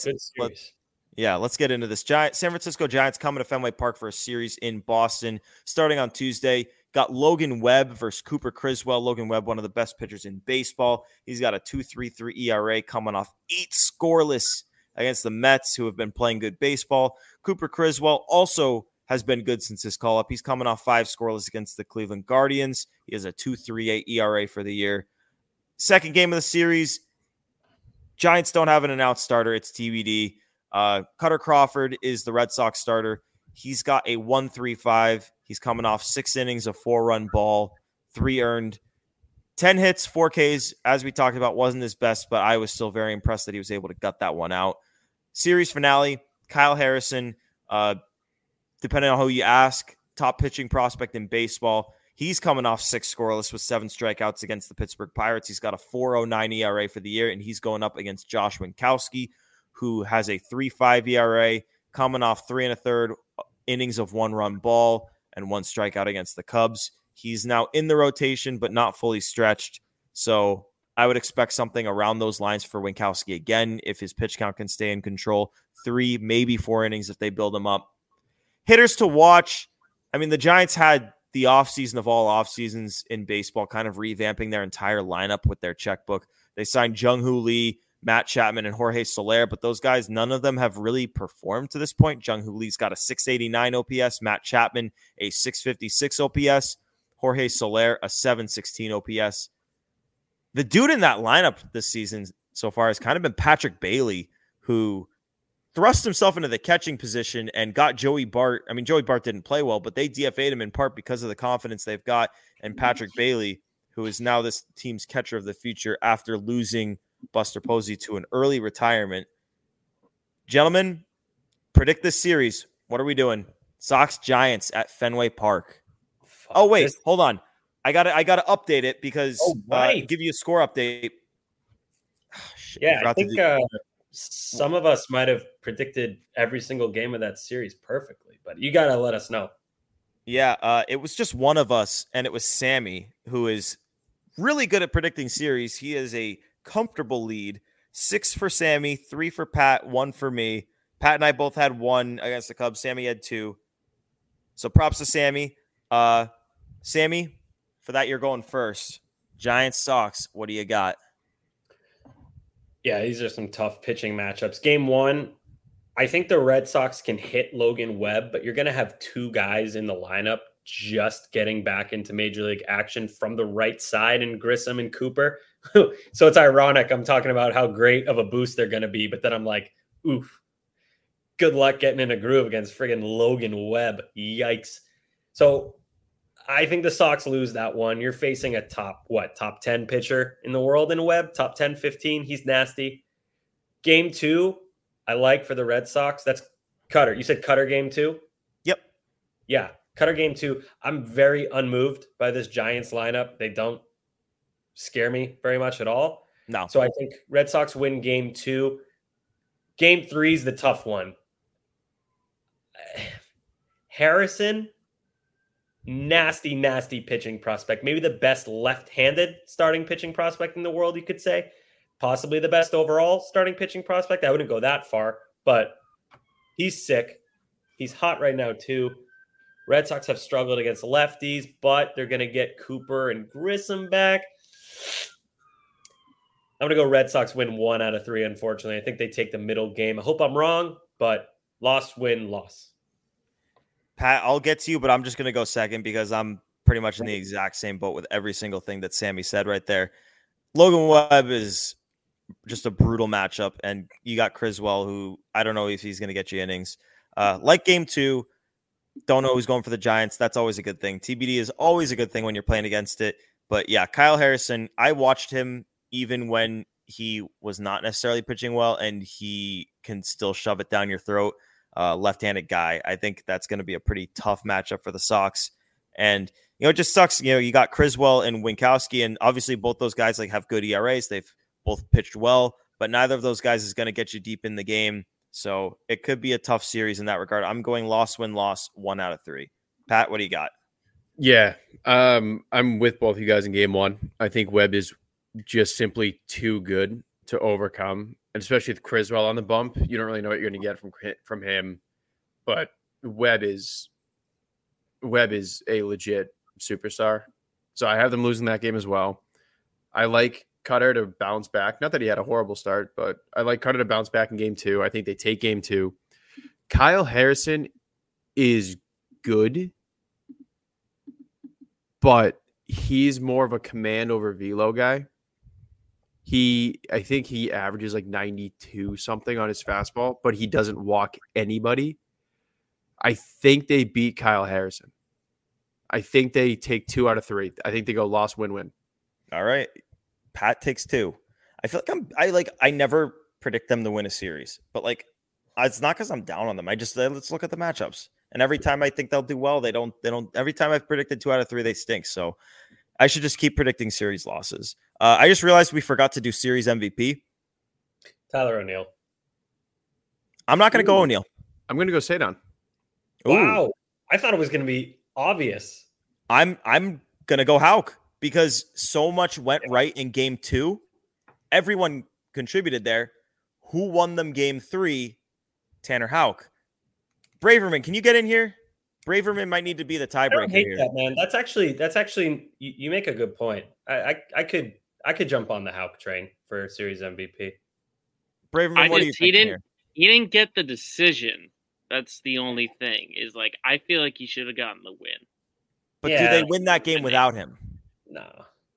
let's get into this. San Francisco Giants coming to Fenway Park for a series in Boston starting on Tuesday. Got Logan Webb versus Cooper Criswell. Logan Webb, one of the best pitchers in baseball. He's got a 2.33 ERA coming off 8 scoreless against the Mets, who have been playing good baseball. Cooper Criswell also has been good since his call-up. He's coming off 5 scoreless against the Cleveland Guardians. He has a 2.38 ERA for the year. Second game of the series, Giants don't have an announced starter. It's TBD. Cutter Crawford is the Red Sox starter. He's got a 1.35. He's coming off 6 innings of 4-run ball, 3 earned, 10 hits, 4 Ks. As we talked about, wasn't his best, but I was still very impressed that he was able to gut that one out. Series finale, Kyle Harrison, depending on who you ask, top pitching prospect in baseball. He's coming off 6 scoreless with 7 strikeouts against the Pittsburgh Pirates. He's got a 4.09 ERA for the year, and he's going up against Josh Winkowski, who has a 3.5 ERA, coming off 3 1/3 innings of 1-run ball and 1 strikeout against the Cubs. He's now in the rotation, but not fully stretched. So I would expect something around those lines for Winkowski again, if his pitch count can stay in control. 3, maybe 4 innings if they build him up. Hitters to watch. I mean, the Giants had the offseason of all offseasons in baseball, kind of revamping their entire lineup with their checkbook. They signed Jung-Hoo Lee, Matt Chapman, and Jorge Soler, but those guys, none of them have really performed to this point. Jung-Hoo Lee's got a 689 OPS, Matt Chapman a 656 OPS, Jorge Soler a 716 OPS. The dude in that lineup this season so far has kind of been Patrick Bailey, who thrust himself into the catching position and got Joey Bart. I mean, Joey Bart didn't play well, but they DFA'd him in part because of the confidence they've got. And Patrick Bailey, who is now this team's catcher of the future after losing Buster Posey to an early retirement. Gentlemen, predict this series. What are we doing? Sox Giants at Fenway Park. Oh, wait, hold on. I gotta update it because give you a score update. I think Some of us might have predicted every single game of that series perfectly, but you got to let us know. Yeah, it was just one of us, and it was Sammy, who is really good at predicting series. He is a comfortable lead. 6 for Sammy, 3 for Pat, 1 for me. Pat and I both had 1 against the Cubs. Sammy had 2. So props to Sammy. Sammy, for that, you're going first. Giants, Sox, what do you got? Yeah, these are some tough pitching matchups. Game 1, I think the Red Sox can hit Logan Webb, but you're going to have 2 guys in the lineup just getting back into Major League action from the right side in Grissom and Cooper. So it's ironic. I'm talking about how great of a boost they're going to be, but then I'm like, oof, good luck getting in a groove against friggin' Logan Webb. Yikes. So I think the Sox lose that one. You're facing a top 10 pitcher in the world in Webb, top 10, 15. He's nasty. Game 2, I like for the Red Sox. That's Cutter. You said Cutter game 2? Yep. Yeah, Cutter game 2. I'm very unmoved by this Giants lineup. They don't scare me very much at all. No. So I think Red Sox win game 2. Game 3 is the tough one. Harrison, nasty pitching prospect. Maybe the best left-handed starting pitching prospect in the world, you could say. Possibly the best overall starting pitching prospect. I wouldn't go that far, but he's sick. He's hot right now, too. Red Sox have struggled against lefties, but they're going to get Cooper and Grissom back. I'm going to go Red Sox win 1 out of 3, unfortunately. I think they take the middle game. I hope I'm wrong, but loss, win, loss. Pat, I'll get to you, but I'm just going to go second because I'm pretty much in the exact same boat with every single thing that Sammy said right there. Logan Webb is just a brutal matchup, and you got Criswell, who I don't know if he's going to get you innings. Like game 2, don't know who's going for the Giants. That's always a good thing. TBD is always a good thing when you're playing against it. But yeah, Kyle Harrison, I watched him even when he was not necessarily pitching well, and he can still shove it down your throat. Left-handed guy. I think that's going to be a pretty tough matchup for the Sox. And, it just sucks. You got Criswell and Winkowski, and obviously both those guys have good ERAs. They've both pitched well, but neither of those guys is going to get you deep in the game. So it could be a tough series in that regard. I'm going loss, win, loss, 1 out of 3. Pat, what do you got? Yeah, I'm with both of you guys in game 1. I think Webb is just simply too good to overcome. And especially with Criswell on the bump, you don't really know what you're going to get from him. But Webb is a legit superstar. So I have them losing that game as well. I like Cutter to bounce back. Not that he had a horrible start, but I like Cutter to bounce back in game 2. I think they take game 2. Kyle Harrison is good, but he's more of a command over velo guy. I think he averages 92 something on his fastball, but he doesn't walk anybody. I think they beat Kyle Harrison. I think they take 2 out of 3. I think they go loss, win. All right. Pat takes 2. I feel I never predict them to win a series, but it's not because I'm down on them. Let's look at the matchups. And every time I think they'll do well, they don't. Every time I've predicted 2 out of 3, they stink. So I should just keep predicting series losses. I just realized we forgot to do series MVP. Tyler O'Neill. I'm not going to go O'Neill. I'm going to go Cedon. Wow. I thought it was going to be obvious. I'm going to go Houck because so much went right in game 2. Everyone contributed there. Who won them game 3? Tanner Houck. Braverman, can you get in here? Braverman might need to be the tiebreaker. I hate that, man. That's actually you make a good point. I could jump on the Houck train for series MVP. Braverman, what do you think here? He didn't get the decision. That's the only thing. Is I feel like he should have gotten the win. But do they win that game without him? No.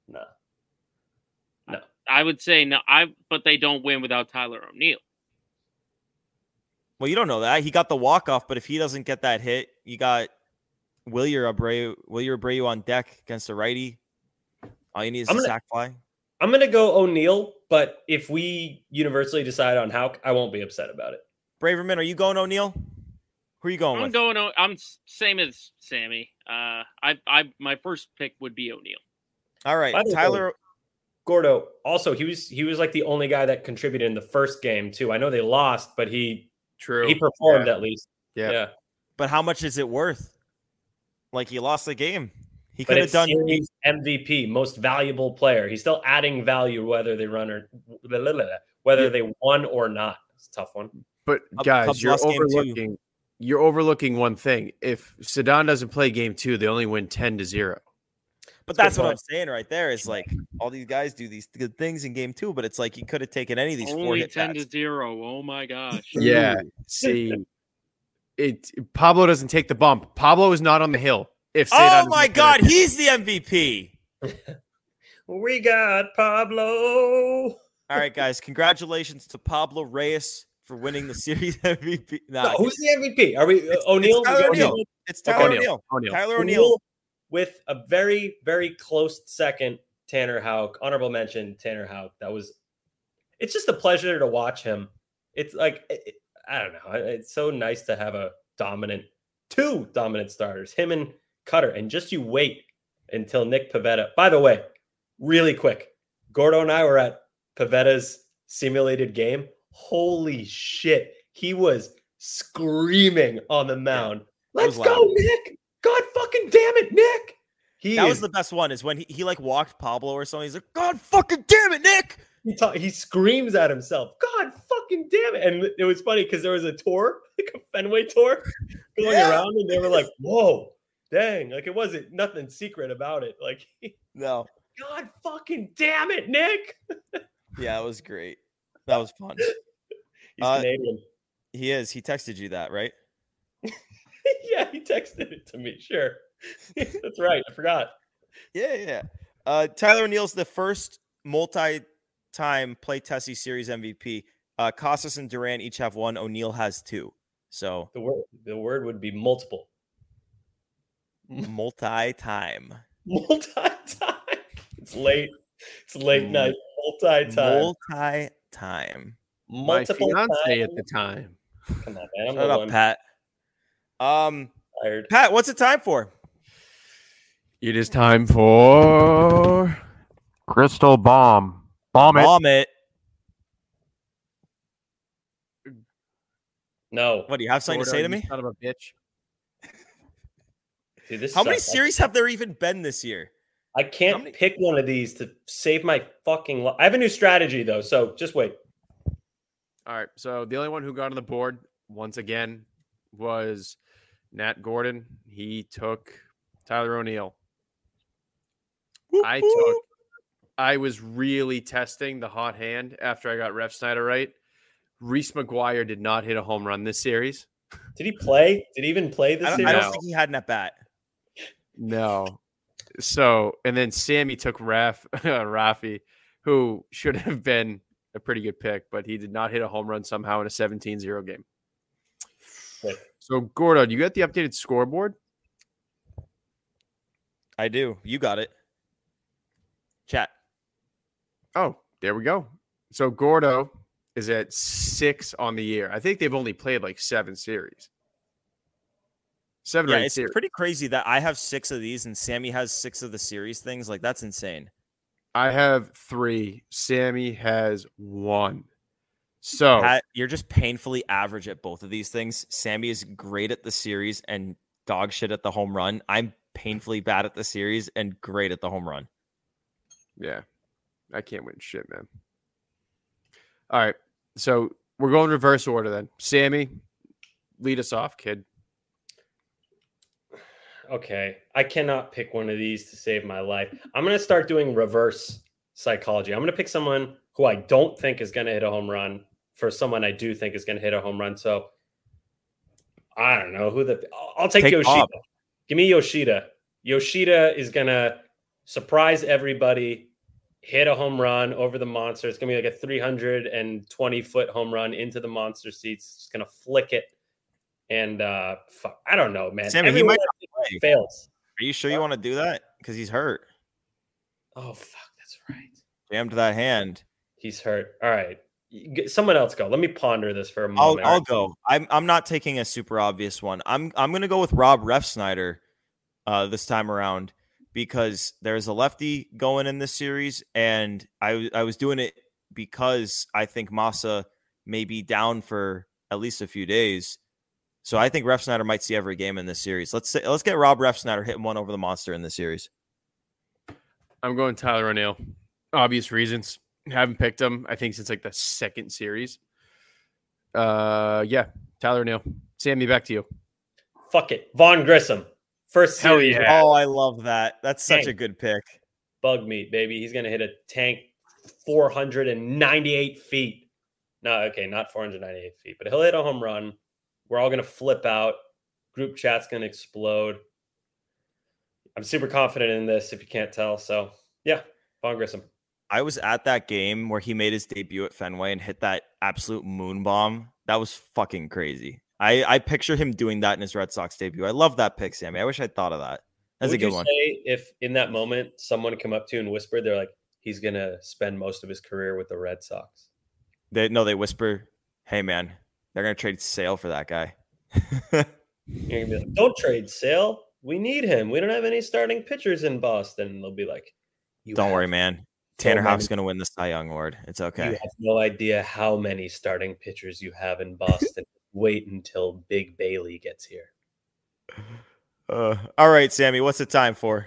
I would say no. But they don't win without Tyler O'Neill. Well, you don't know that. He got the walk-off, but if he doesn't get that hit, you got Wilyer Abreu on deck against the righty. All you need is a sac fly. I'm going to go O'Neill, but if we universally decide on Houck, I won't be upset about it. Braverman, are you going O'Neill? Who are you going with? I'm same as Sammy. My first pick would be O'Neill. All right, Tyler. Gordo, also, he was like the only guy that contributed in the first game too. I know they lost, but he performed at least. Yeah. But how much is it worth? Like, he lost the game. He could have done series MVP, most valuable player. He's still adding value whether they run or whether they won or not. It's a tough one. But guys, you're overlooking one thing. If Sedan doesn't play game 2, they only win 10-0. But that's what I'm saying right there. Is like all these guys do these good things in game 2, but it's like he could have taken any of these only 10-0. Oh my gosh. Yeah. See, Pablo doesn't take the bump. Pablo is not on the hill. Oh my God, he's the MVP. We got Pablo. All right, guys, congratulations to Pablo Reyes for winning the series MVP. No, who's the MVP? Are we O'Neal? It's Tyler O'Neill. Tyler O'Neill with a very, very close second. Tanner Houck, honorable mention. Tanner Houck. It's just a pleasure to watch him. It's like I don't know. It's so nice to have two dominant starters. Him and Cutter, and just you wait until Nick Pivetta. By the way, really quick, Gordo and I were at Pivetta's simulated game. Holy shit, he was screaming on the mound. Let's go, Nick! God fucking damn it, Nick! That was the best one. Is when he like walked Pablo or something. He's like, God fucking damn it, Nick! He screams at himself. God fucking damn it! And it was funny because there was a tour, like a Fenway tour, going around, and they were like, "Whoa." Dang, like it wasn't nothing secret about it. Like, no. God fucking damn it, Nick. Yeah, it was great. That was fun. He's Canadian. He is. He texted you that, right? Yeah, he texted it to me. Sure. That's right. I forgot. Yeah. Tyler O'Neill's the first multi-time Play Tessie Series MVP. Casas and Duran each have 1. O'Neal has 2. So the word would be multiple. Multi-time. It's late night. Multi-time. My fiance at the time. Come on, man. Shut up, Pat. Tired. Pat, what's it time for? It is time for Crystal Bomb. Bomb it. No. What, do you have something to say to me? Son of a bitch. Dude, How many series have there even been this year? I can't pick one of these to save my fucking life. I have a new strategy, though, so just wait. All right, so the only one who got on the board, once again, was Nat Gordon. He took Tyler O'Neill. I was really testing the hot hand after I got Refsnyder right. Reese McGuire did not hit a home run this series. Did he play? Did he even play this series? I don't think he had an at-bat. No. So, and then Sammy took Rafi, who should have been a pretty good pick, but he did not hit a home run somehow in a 17-0 game. Wait. So, Gordo, you got the updated scoreboard? I do. You got it. Chat. Oh, there we go. So, Gordo is at 6 on the year. I think they've only played like 7 series. 7 or 8 it's series. Pretty crazy that I have 6 of these and Sammy has 6 of the series things. Like, that's insane. I have 3. Sammy has 1. So Pat, you're just painfully average at both of these things. Sammy is great at the series and dog shit at the home run. I'm painfully bad at the series and great at the home run. Yeah, I can't win shit, man. All right, so we're going reverse order then. Sammy, lead us off, kid. Okay, I cannot pick one of these to save my life. I'm going to start doing reverse psychology. I'm going to pick someone who I don't think is going to hit a home run for someone I do think is going to hit a home run. So I don't know who I'll take Yoshida. Bob. Give me Yoshida. Yoshida is going to surprise everybody, hit a home run over the monster. It's going to be like a 320-foot home run into the monster seats. Just going to flick it. And I don't know, man. Sammy, he might fails. Are you sure you want to do that? Because he's hurt. Oh, fuck. That's right. Jammed that hand. He's hurt. All right. Someone else go. Let me ponder this for a moment. I'll go. I'm not taking a super obvious one. I'm going to go with Rob Refsnyder this time around because there's a lefty going in this series, and I was doing it because I think Massa may be down for at least a few days. So I think Refsnyder might see every game in this series. Let's get Rob Refsnyder hitting one over the monster in this series. I'm going Tyler O'Neill. Obvious reasons. Haven't picked him, I think, since like the second series. Yeah, Tyler O'Neill. Sammy, back to you. Fuck it. Vaughn Grissom. First series. Yeah. Oh, I love that. That's such a good pick. Bug meat, baby. He's going to hit a tank 498 feet. No, okay, not 498 feet, but he'll hit a home run. We're all going to flip out. Group chat's going to explode. I'm super confident in this, if you can't tell. So, yeah, Vaughn Grissom. I was at that game where he made his debut at Fenway and hit that absolute moon bomb. That was fucking crazy. I picture him doing that in his Red Sox debut. I love that pick, Sammy. I wish I'd thought of that. That's a good one. Say if in that moment someone come up to you and whispered, they're like, he's going to spend most of his career with the Red Sox? They whisper, hey, man, they're going to trade Sale for that guy. You're going to be like, don't trade Sale. We need him. We don't have any starting pitchers in Boston. And they'll be like, don't worry, man. Tanner Houck's going to win the Cy Young Award. It's okay. You have no idea how many starting pitchers you have in Boston. Wait until Big Bailey gets here. All right, Sammy, what's the time for?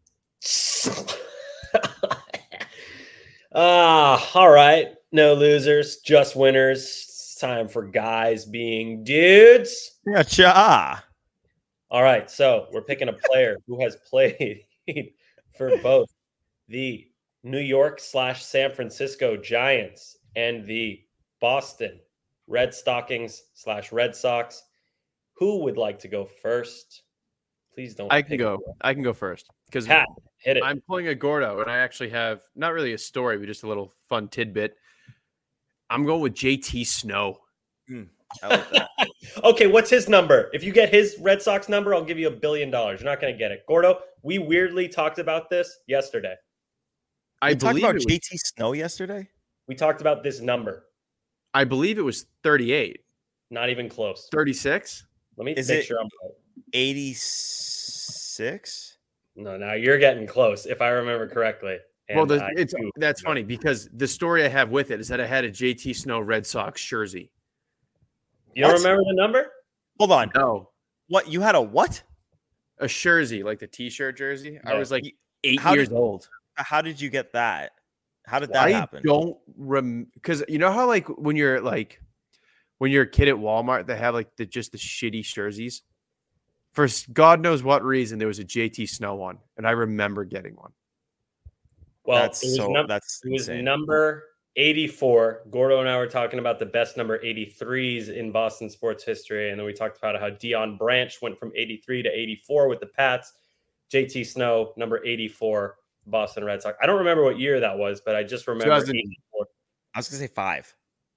All right. No losers, just winners. It's time for guys being dudes. Yeah. All right, so we're picking a player who has played for both the New York/San Francisco Giants and the Boston Red Stockings/Red Sox. Who would like to go first? Please don't. I can go first because hit it. I'm pulling a Gordo, and I actually have not really a story, but just a little fun tidbit. I'm going with JT Snow. I like that. Okay, what's his number? If you get his Red Sox number, I'll give you $1 billion. You're not going to get it. Gordo, we weirdly talked about this yesterday. We talked about JT Snow yesterday? We talked about this number. I believe it was 38. Not even close. 36? Let me make sure I'm right. 86? No, now you're getting close, if I remember correctly. Well, that's funny because the story I have with it is that I had a JT Snow Red Sox jersey. You don't remember the number? Hold on. No. What? You had a what? A jersey, like the T-shirt jersey. Yeah. I was like 8 years old. How did you get that? How did that happen? I don't because you know how like when you're a kid at Walmart, they have like just the shitty jerseys. For God knows what reason, there was a JT Snow one, and I remember getting one. Well, it was number 84. Gordo and I were talking about the best number 83s in Boston sports history, and then we talked about how Dion Branch went from 83 to 84 with the Pats. JT Snow, number 84, Boston Red Sox. I don't remember what year that was, but I just remember 84. I was going to say 5.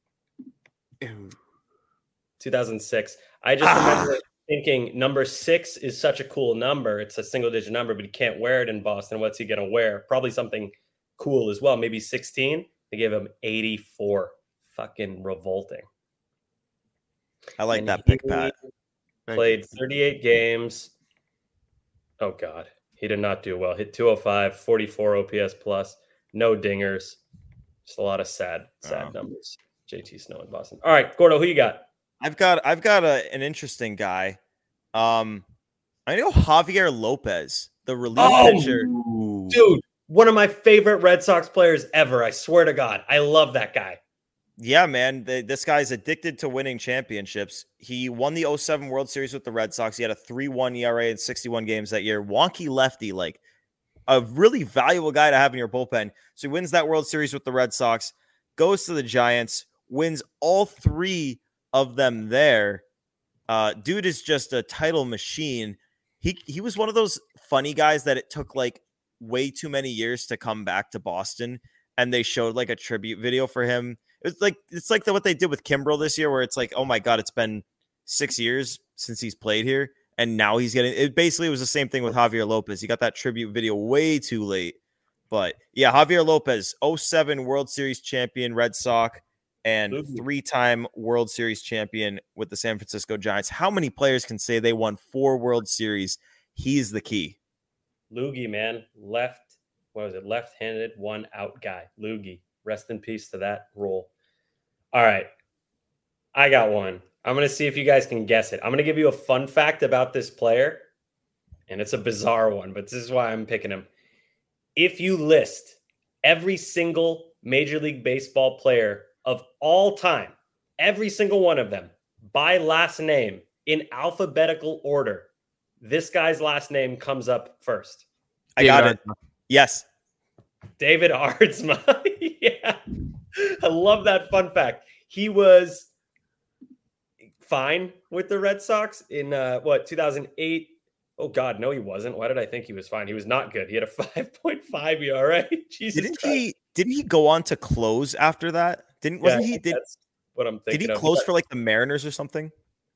2006. I just remember thinking number 6 is such a cool number. It's a single-digit number, but he can't wear it in Boston. What's he going to wear? Probably something cool as well. Maybe 16. They gave him 84. Fucking revolting. I like that pick, Pat. Played 38 games. Oh, God. He did not do well. Hit 205, 44 OPS plus. No dingers. Just a lot of sad numbers. JT Snow in Boston. All right, Gordo, who you got? I've got an interesting guy. I know Javier Lopez, the relief pitcher. Dude, one of my favorite Red Sox players ever. I swear to God. I love that guy. Yeah, man. This guy's addicted to winning championships. He won the 07 World Series with the Red Sox. He had a 3.1 ERA in 61 games that year. Wonky lefty, like a really valuable guy to have in your bullpen. So he wins that World Series with the Red Sox, goes to the Giants, wins all 3 of them there. Dude is just a title machine. He was one of those funny guys that it took like way too many years to come back to Boston, and they showed like a tribute video for him. It's like what they did with Kimbrel this year, where it's like, oh my God, it's been 6 years since he's played here, and now he's getting it. Basically, it was the same thing with Javier Lopez. He got that tribute video way too late. But yeah, Javier Lopez, 07 World Series champion Red Sox, and 3-time World Series champion with the San Francisco Giants. How many players can say they won 4 World Series? He's the key. Loogie, man. Left-handed, one out guy. Loogie. Rest in peace to that role. All right. I got one. I'm going to see if you guys can guess it. I'm going to give you a fun fact about this player, and it's a bizarre one, but this is why I'm picking him. If you list every single Major League Baseball player of all time, every single one of them, by last name in alphabetical order, this guy's last name comes up first. I got it. Yes. David Aardsma. Yeah. I love that fun fact. He was fine with the Red Sox in 2008. Oh God, no, he wasn't. Why did I think he was fine? He was not good. He had a 5.5 ERA. Jesus Christ. Didn't he go on to close after that? That's what I'm thinking. Did he close for like the Mariners or something?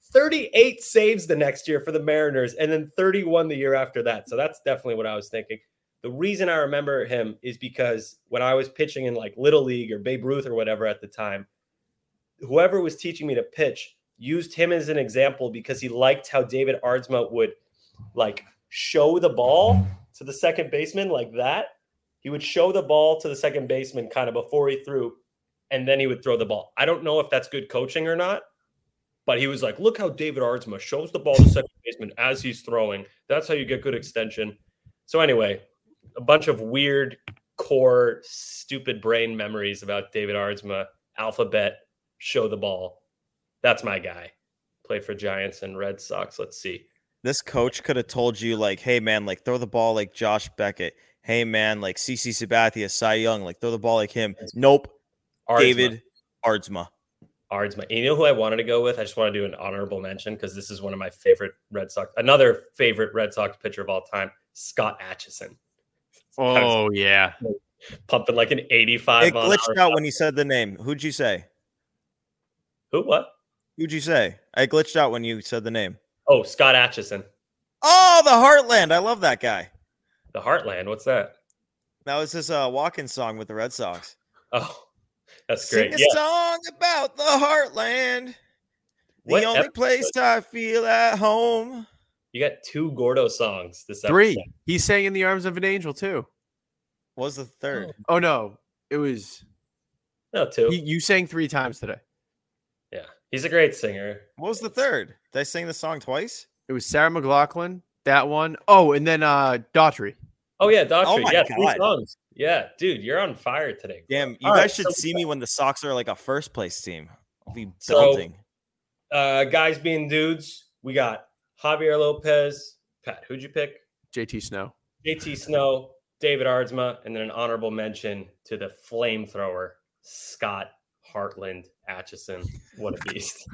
38 saves the next year for the Mariners, and then 31 the year after that. So that's definitely what I was thinking. The reason I remember him is because when I was pitching in like Little League or Babe Ruth or whatever at the time, whoever was teaching me to pitch used him as an example because he liked how David Aardsma would like show the ball to the second baseman like that. He would show the ball to the second baseman kind of before he threw, and then he would throw the ball. I don't know if that's good coaching or not, but he was like, look how David Aardsma shows the ball to second baseman as he's throwing. That's how you get good extension. So anyway, a bunch of weird core, stupid brain memories about David Aardsma, alphabet, show the ball. That's my guy. Played for Giants and Red Sox. Let's see. This coach could have told you like, hey man, like throw the ball like Josh Beckett. Hey man, like CC Sabathia, Cy Young, like throw the ball like him. Nope. Aardsma. David Aardsma. And you know who I wanted to go with? I just want to do an honorable mention because this is one of my favorite Red Sox. Another favorite Red Sox pitcher of all time, Scott Atchison. Oh, yeah. Pumping like an 85. It glitched out when he said the name. Who'd you say? Who? What? Who'd you say? I glitched out when you said the name. Oh, Scott Atchison. Oh, the Heartland. I love that guy. The Heartland? What's that? That was his walk-in song with the Red Sox. Oh, that's great. Sing a song about the Heartland. The only place I feel at home. You got 2 Gordo songs this episode. 3. He sang In the Arms of an Angel, too. What was the third? Oh, no. It was... No, 2. You sang 3 times today. Yeah. He's a great singer. What was the third? Did I sing the song twice? It was Sarah McLachlan, that one. Oh, and then Daughtry. Oh, yeah, Daughtry. Oh, my yeah, God. 3 songs. Yeah, dude, you're on fire today. Damn, you All guys right, should so- see me when the Sox are like a first-place team. I'll be So- belting. Guys being dudes, we got Javier Lopez. Pat, who'd you pick? JT Snow. JT Snow, David Aardsma, and then an honorable mention to the flamethrower, Scott Heartland Atchison. What a beast.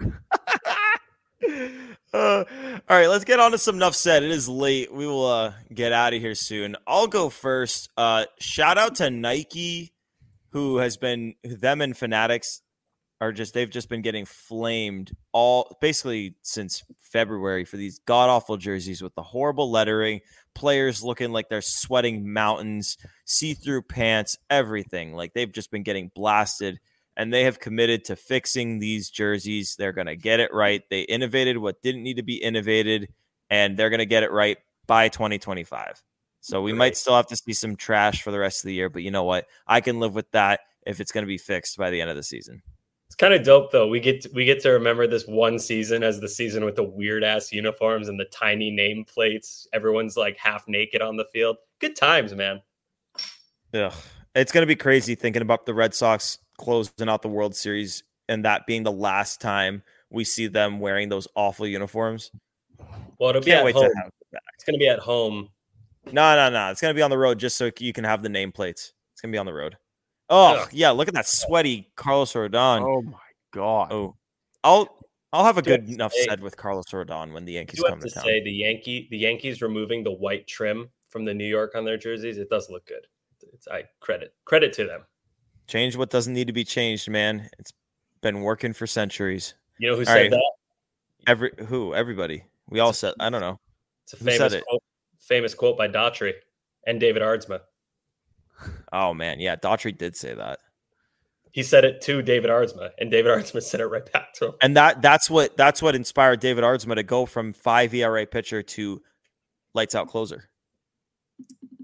All right, let's get on to some Enough Said. It is late. We will get out of here soon. I'll go first. Shout out to Nike, who has been, them and Fanatics are just, they've just been getting flamed basically since February for these god-awful jerseys with the horrible lettering, players looking like they're sweating mountains, see-through pants, everything. Like they've just been getting blasted. And they have committed to fixing these jerseys. They're going to get it right. They innovated what didn't need to be innovated, and they're going to get it right by 2025. So we might still have to see some trash for the rest of the year, but you know what? I can live with that if it's going to be fixed by the end of the season. It's kind of dope, though. We get to remember this one season as the season with the weird-ass uniforms and the tiny nameplates. Everyone's like half naked on the field. Good times, man. Ugh. It's going to be crazy thinking about the Red Sox closing out the World Series and that being the last time we see them wearing those awful uniforms. Well, it'll be at home. It's going to be at home. No. It's going to be on the road just so you can have the nameplates. It's going to be on the road. Oh, yeah. Look at that sweaty Carlos Rodon. Oh, my God. Oh, I'll have a good enough said with Carlos Rodon when the Yankees come to town. Say the Yankees removing the white trim from the New York on their jerseys. It does look good. I credit to them. Change what doesn't need to be changed, man. It's been working for centuries. You know who said that? Everybody. We all said. I don't know. It's a famous quote by Daughtry and David Aardsma. Oh man, yeah, Daughtry did say that. He said it to David Aardsma, and David Aardsma said it right back to him. And that's what inspired David Aardsma to go from 5 ERA pitcher to lights out closer.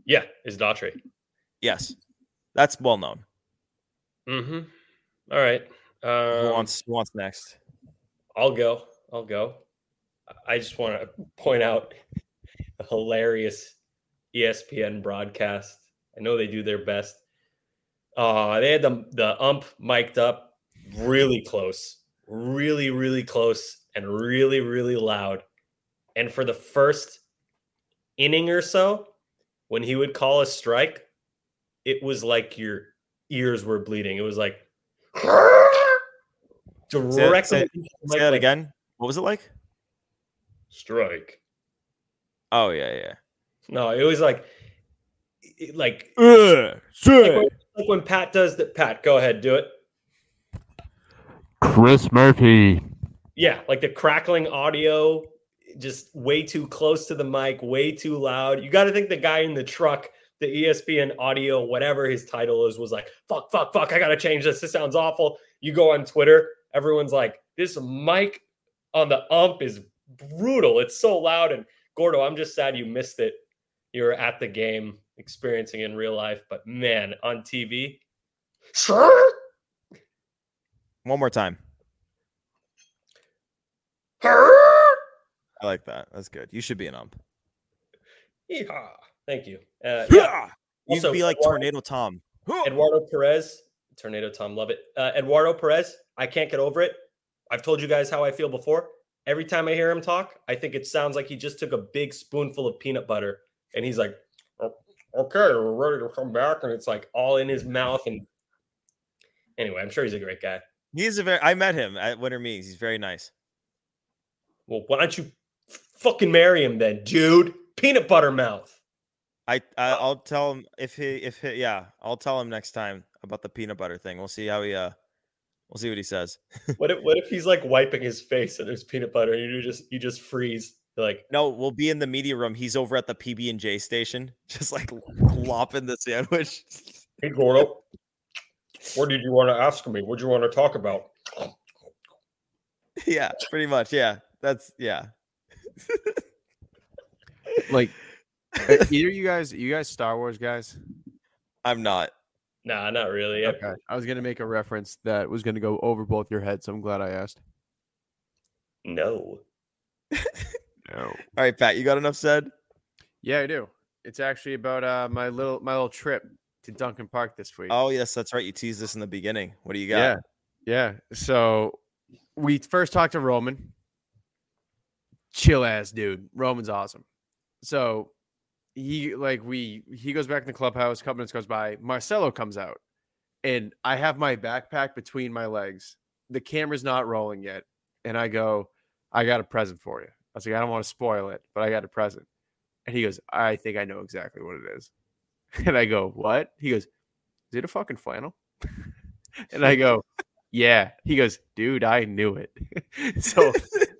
Yeah, is Daughtry. Yes, that's well known. Mm-hmm. All right. Who wants next? I'll go. I just want to point out a hilarious ESPN broadcast. I know they do their best. They had the ump mic'd up really close, really, really close, and really, really loud. And for the first inning or so, when he would call a strike, it was like your ears were bleeding. It was like directly. Say that again. What was it like? Strike. Oh yeah. No, it was like when Pat does that. Pat, go ahead, do it. Chris Murphy. Yeah, like the crackling audio, just way too close to the mic, way too loud. You got to think the guy in the truck, the ESPN audio, whatever his title is, was like, fuck, I got to change this. This sounds awful. You go on Twitter, everyone's like, this mic on the ump is brutal. It's so loud. And Gordo, I'm just sad you missed it. You were at the game experiencing in real life, but man, on TV. Sure. One more time. I like that. That's good. You should be an ump. Yeehaw. Thank you. You'd be like Tornado Tom. Eduardo Perez. Tornado Tom, love it. Eduardo Perez, I can't get over it. I've told you guys how I feel before. Every time I hear him talk, I think it sounds like he just took a big spoonful of peanut butter and he's like, oh, okay, we're ready to come back. And it's like all in his mouth. And anyway, I'm sure he's a great guy. I met him at Winter Meetings. He's very nice. Well, why don't you fucking marry him then, dude? Peanut butter mouth. I'll tell him I'll tell him next time about the peanut butter thing. We'll see how we'll see what he says. What if he's like wiping his face and there's peanut butter and you just freeze? You're like, no, we'll be in the media room. He's over at the PB&J station, just like lopping the sandwich. Hey, Gordo, what did you want to ask me? What do you want to talk about? Yeah, pretty much. Yeah, that's Like, either you guys Star Wars guys? I'm not. Nah, not really. Okay. I was gonna make a reference that was gonna go over both your heads, so I'm glad I asked. No. No. All right, Pat, you got enough said? Yeah, I do. It's actually about my little trip to Duncan Park this week. Oh yes, that's right. You teased this in the beginning. What do you got? Yeah. So we first talked to Roman. Chill ass dude. Roman's awesome. So he goes back in the clubhouse. A couple minutes goes by. Marcelo comes out, and I have my backpack between my legs. The camera's not rolling yet, and I go, I got a present for you. I was like, I don't want to spoil it, but I got a present. And he goes, I think I know exactly what it is. And I go, what? He goes, is it a fucking flannel? And I go, yeah. He goes, dude, I knew it. So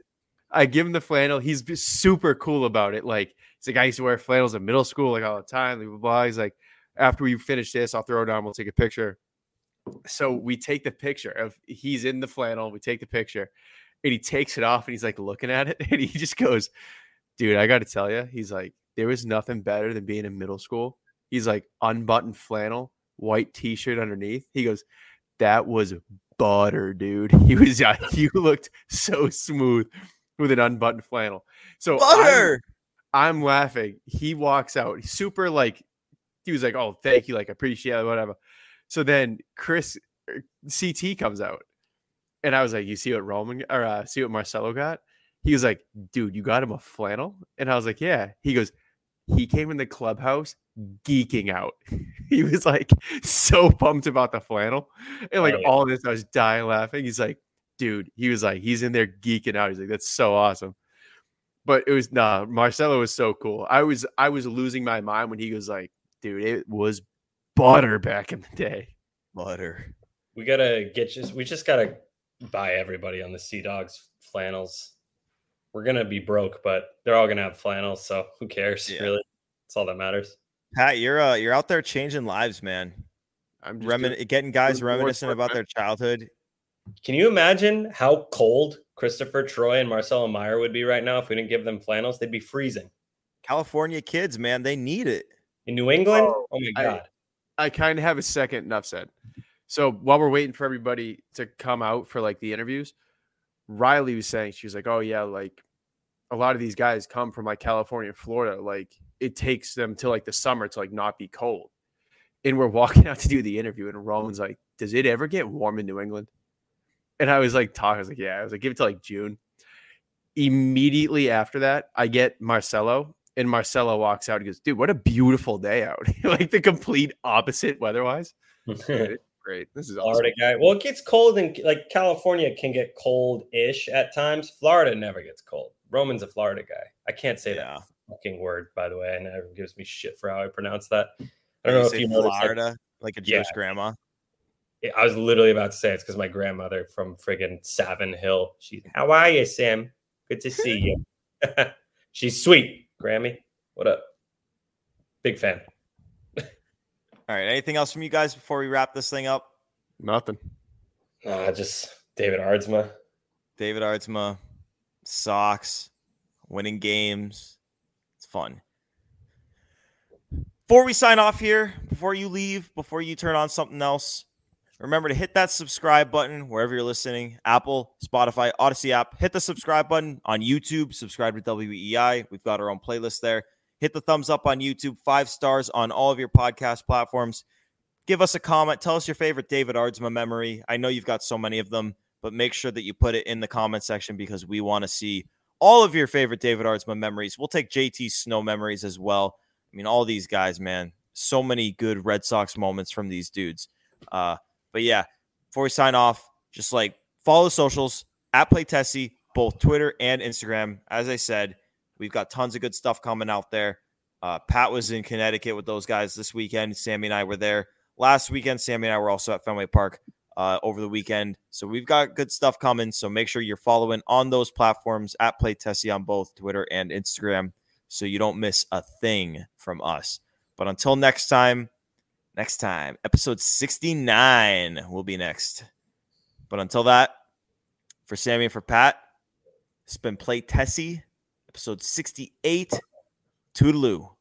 I give him the flannel. He's super cool about it. Like, he's like, I used to wear flannels in middle school, like all the time. Blah, blah, blah. He's like, after we finish this, I'll throw it down. We'll take a picture. So we take the picture of he's in the flannel. We take the picture and he takes it off and he's like looking at it. And he just goes, dude, I got to tell you, he's like, there was nothing better than being in middle school. He's like, unbuttoned flannel, white t-shirt underneath. He goes, that was butter, dude. You looked so smooth with an unbuttoned flannel. So butter. I'm laughing. He walks out. He's super like, he was like, oh, thank you. Like, appreciate it, whatever. So then Chris CT comes out. And I was like, you see what Marcelo got? He was like, dude, you got him a flannel? And I was like, yeah. He goes, he came in the clubhouse geeking out. He was like so pumped about the flannel. And like all of this, I was dying laughing. He's like, dude, he was like, he's in there geeking out. He's like, that's so awesome. But it was Marcelo was so cool. I was losing my mind when he was like, dude, it was butter back in the day. Butter. We just gotta buy everybody on the Sea Dogs flannels. We're gonna be broke, but they're all gonna have flannels, so who cares? Yeah. Really, that's all that matters. Pat, you're out there changing lives, man. I'm just getting guys reminiscent about their childhood. Can you imagine how cold Christopher Troy and Marcelo Meyer would be right now if we didn't give them flannels? They'd be freezing. California kids, man, they need it. in New England. Oh my God. I kind of have a second. Enough said. So while we're waiting for everybody to come out for like the interviews, Riley was saying, she was like, oh yeah, like a lot of these guys come from like California, Florida. Like it takes them till like the summer to like not be cold. And we're walking out to do the interview and Roman's like, does it ever get warm in New England? And I was like, I was like, yeah. I was like, give it to like June. Immediately after that, I get Marcelo, and Marcelo walks out and goes, dude, what a beautiful day out. Like the complete opposite weather-wise. Great. This is awesome. Florida guy. Well, it gets cold, and like California can get cold-ish at times. Florida never gets cold. Roman's a Florida guy. I can't say that fucking word, by the way, and it gives me shit for how I pronounce that. I don't know if you know Florida, like a Jewish grandma. I was literally about to say it's because my grandmother from friggin' Savin Hill. She's, how are you, Sam? Good to see you. She's sweet, Grammy. What up? Big fan. All right. Anything else from you guys before we wrap this thing up? Nothing. Just David Aardsma. David Aardsma, Sox, winning games. It's fun. Before we sign off here, before you leave, before you turn on something else, remember to hit that subscribe button wherever you're listening. Apple, Spotify, Odyssey app. Hit the subscribe button on YouTube. Subscribe to WEEI. We've got our own playlist there. Hit the thumbs up on YouTube. 5 stars on all of your podcast platforms. Give us a comment. Tell us your favorite David Aardsma memory. I know you've got so many of them, but make sure that you put it in the comment section because we want to see all of your favorite David Aardsma memories. We'll take JT Snow memories as well. I mean, all these guys, man. So many good Red Sox moments from these dudes. But yeah, before we sign off, just like follow the socials at PlayTessie, both Twitter and Instagram. As I said, we've got tons of good stuff coming out there. Pat was in Connecticut with those guys this weekend. Sammy and I were there last weekend. Sammy and I were also at Fenway Park over the weekend. So we've got good stuff coming. So make sure you're following on those platforms at PlayTessie on both Twitter and Instagram so you don't miss a thing from us. But until next time, episode 69 will be next. But until that, for Sammy and for Pat, it's been PlayTessie, episode 68. Toodaloo.